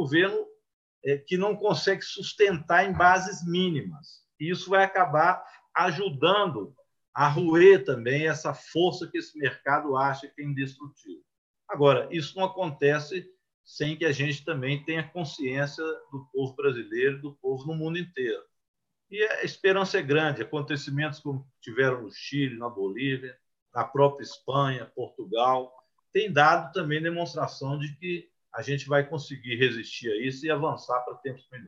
que não consegue sustentar em bases mínimas. E isso vai acabar ajudando a roer também essa força que esse mercado acha que é indestrutível. Agora, isso não acontece sem que a gente também tenha consciência do povo brasileiro e do povo no mundo inteiro. E a esperança é grande. Acontecimentos como tiveram no Chile, na Bolívia, na própria Espanha, Portugal, tem dado também demonstração de que a gente vai conseguir resistir a isso e avançar para tempos melhores.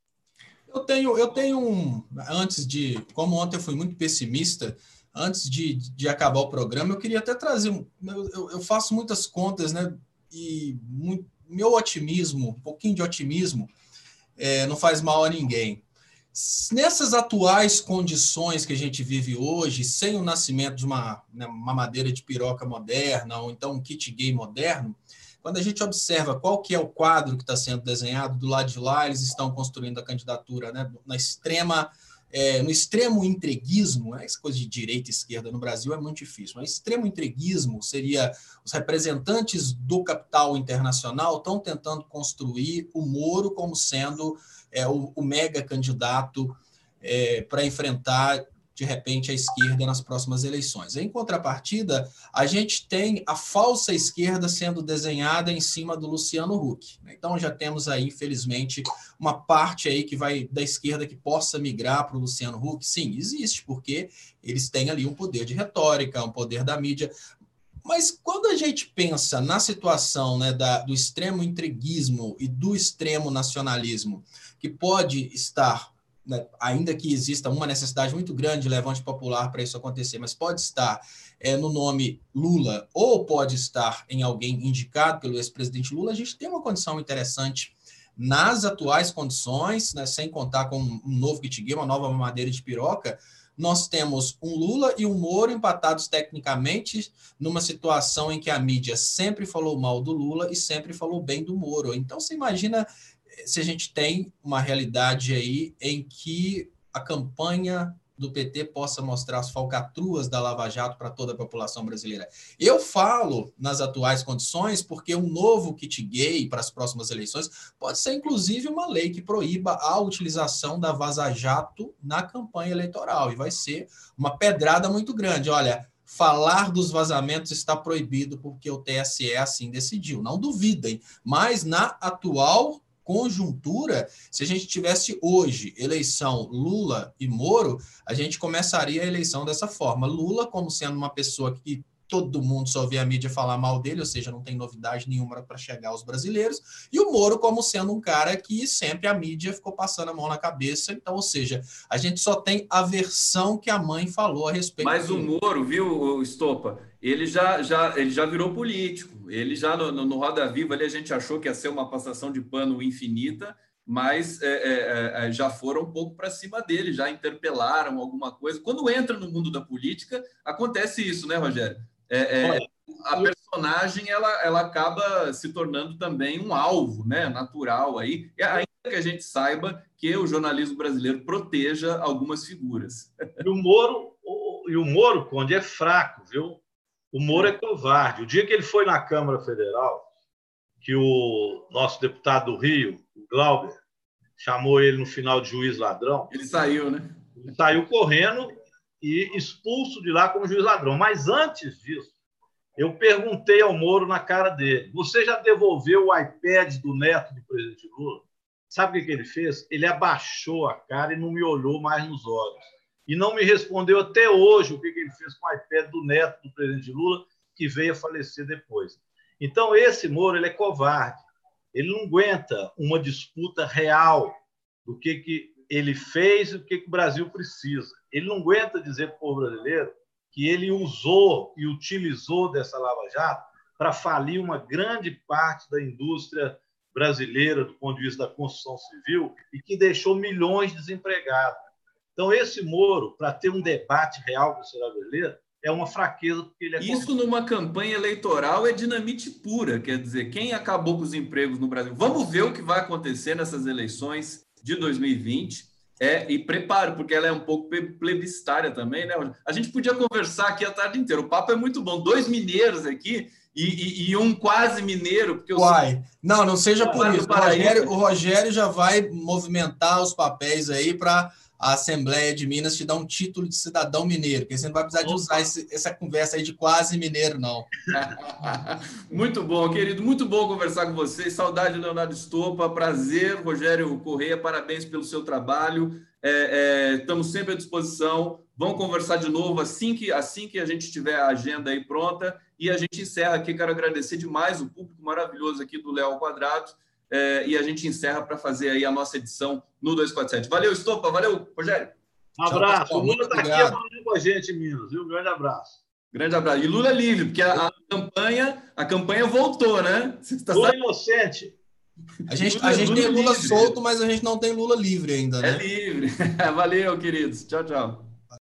Eu tenho como ontem eu fui muito pessimista, antes de acabar o programa, eu queria até trazer, eu faço muitas contas, né? E meu otimismo, um pouquinho de otimismo, não faz mal a ninguém. Nessas atuais condições que a gente vive hoje, sem o nascimento de uma madeira de piroca moderna, ou então um kit gay moderno, quando a gente observa qual que é o quadro que está sendo desenhado, do lado de lá eles estão construindo a candidatura, né, no extremo entreguismo, né, essa coisa de direita e esquerda no Brasil é muito difícil, mas extremo entreguismo seria os representantes do capital internacional estão tentando construir o Moro como sendo o mega candidato para enfrentar, de repente, a esquerda nas próximas eleições. Em contrapartida, a gente tem a falsa esquerda sendo desenhada em cima do Luciano Huck. Então, já temos aí, infelizmente, uma parte aí que vai da esquerda que possa migrar para o Luciano Huck. Sim, existe, porque eles têm ali um poder de retórica, um poder da mídia. Mas quando a gente pensa na situação, né, do extremo entreguismo e do extremo nacionalismo, que pode estar, né, ainda que exista uma necessidade muito grande de levante popular para isso acontecer, mas pode estar no nome Lula ou pode estar em alguém indicado pelo ex-presidente Lula, a gente tem uma condição interessante nas atuais condições, né, sem contar com um novo kit gay, uma nova madeira de piroca. Nós temos um Lula e um Moro empatados tecnicamente numa situação em que a mídia sempre falou mal do Lula e sempre falou bem do Moro. Então, você imagina se a gente tem uma realidade aí em que a campanha do PT possa mostrar as falcatruas da Lava Jato para toda a população brasileira. Eu falo nas atuais condições porque um novo kit gay para as próximas eleições pode ser, inclusive, uma lei que proíba a utilização da Vaza Jato na campanha eleitoral, e vai ser uma pedrada muito grande. Olha, falar dos vazamentos está proibido porque o TSE assim decidiu. Não duvidem, mas na atual conjuntura, se a gente tivesse hoje eleição Lula e Moro, a gente começaria a eleição dessa forma. Lula como sendo uma pessoa que todo mundo só vê a mídia falar mal dele, ou seja, não tem novidade nenhuma para chegar aos brasileiros, e o Moro como sendo um cara que sempre a mídia ficou passando a mão na cabeça, então, ou seja, a gente só tem a versão que a mãe falou a respeito Mas dele. o Moro, viu, Estopa, ele já virou político, ele já no Roda Viva ali a gente achou que ia ser uma passação de pano infinita, mas já foram um pouco para cima dele, já interpelaram alguma coisa. Quando entra no mundo da política, acontece isso, né, Rogério? A personagem ela acaba se tornando também um alvo, né, natural aí, ainda que a gente saiba que o jornalismo brasileiro proteja algumas figuras. E o Moro, Conde, é fraco, viu? O Moro é covarde. O dia que ele foi na Câmara Federal, que o nosso deputado do Rio, o Glauber, chamou ele no final de juiz ladrão. Ele saiu, né? Ele saiu correndo e expulso de lá como juiz ladrão. Mas antes disso, eu perguntei ao Moro na cara dele: você já devolveu o iPad do neto do presidente Lula? Sabe o que ele fez? Ele abaixou a cara e não me olhou mais nos olhos. E não me respondeu até hoje o que ele fez com o iPad do neto do presidente Lula, que veio a falecer depois. Então, esse Moro ele é covarde. Ele não aguenta uma disputa real do que ele fez e o que o Brasil precisa. Ele não aguenta dizer para o povo brasileiro que ele usou e utilizou dessa Lava Jato para falir uma grande parte da indústria brasileira do ponto de vista da construção civil e que deixou milhões de desempregados. Então, esse Moro, para ter um debate real com a sociedade brasileira, é uma fraqueza, porque ele é... Isso numa campanha eleitoral é dinamite pura, quer dizer, quem acabou com os empregos no Brasil? Vamos ver o que vai acontecer nessas eleições de 2020, e preparo, porque ela é um pouco plebiscitária também, né? A gente podia conversar aqui a tarde inteira, o papo é muito bom, 2 mineiros aqui e um quase mineiro. Porque não seja por isso, o Rogério já vai movimentar os papéis aí para a Assembleia de Minas te dar um título de cidadão mineiro, porque você não vai precisar de usar essa conversa aí de quase mineiro, não. Muito bom, querido, muito bom conversar com vocês, saudade, Leonardo Estopa, prazer, Rogério Corrêa, parabéns pelo seu trabalho, estamos sempre à disposição, vamos conversar de novo assim que a gente tiver a agenda aí pronta, e a gente encerra aqui. Quero agradecer demais o público maravilhoso aqui do Léo Quadrado, e a gente encerra para fazer aí a nossa edição no 247. Valeu, Estopa, valeu, Rogério. Um abraço. O Lula está aqui com a gente em Minas, viu? Um grande abraço. Grande abraço. E Lula livre, porque a campanha A campanha voltou, né? Você tá Lula inocente. A gente tem Lula solto, mas a gente não tem Lula livre ainda, né? É livre. Valeu, queridos. Tchau, tchau.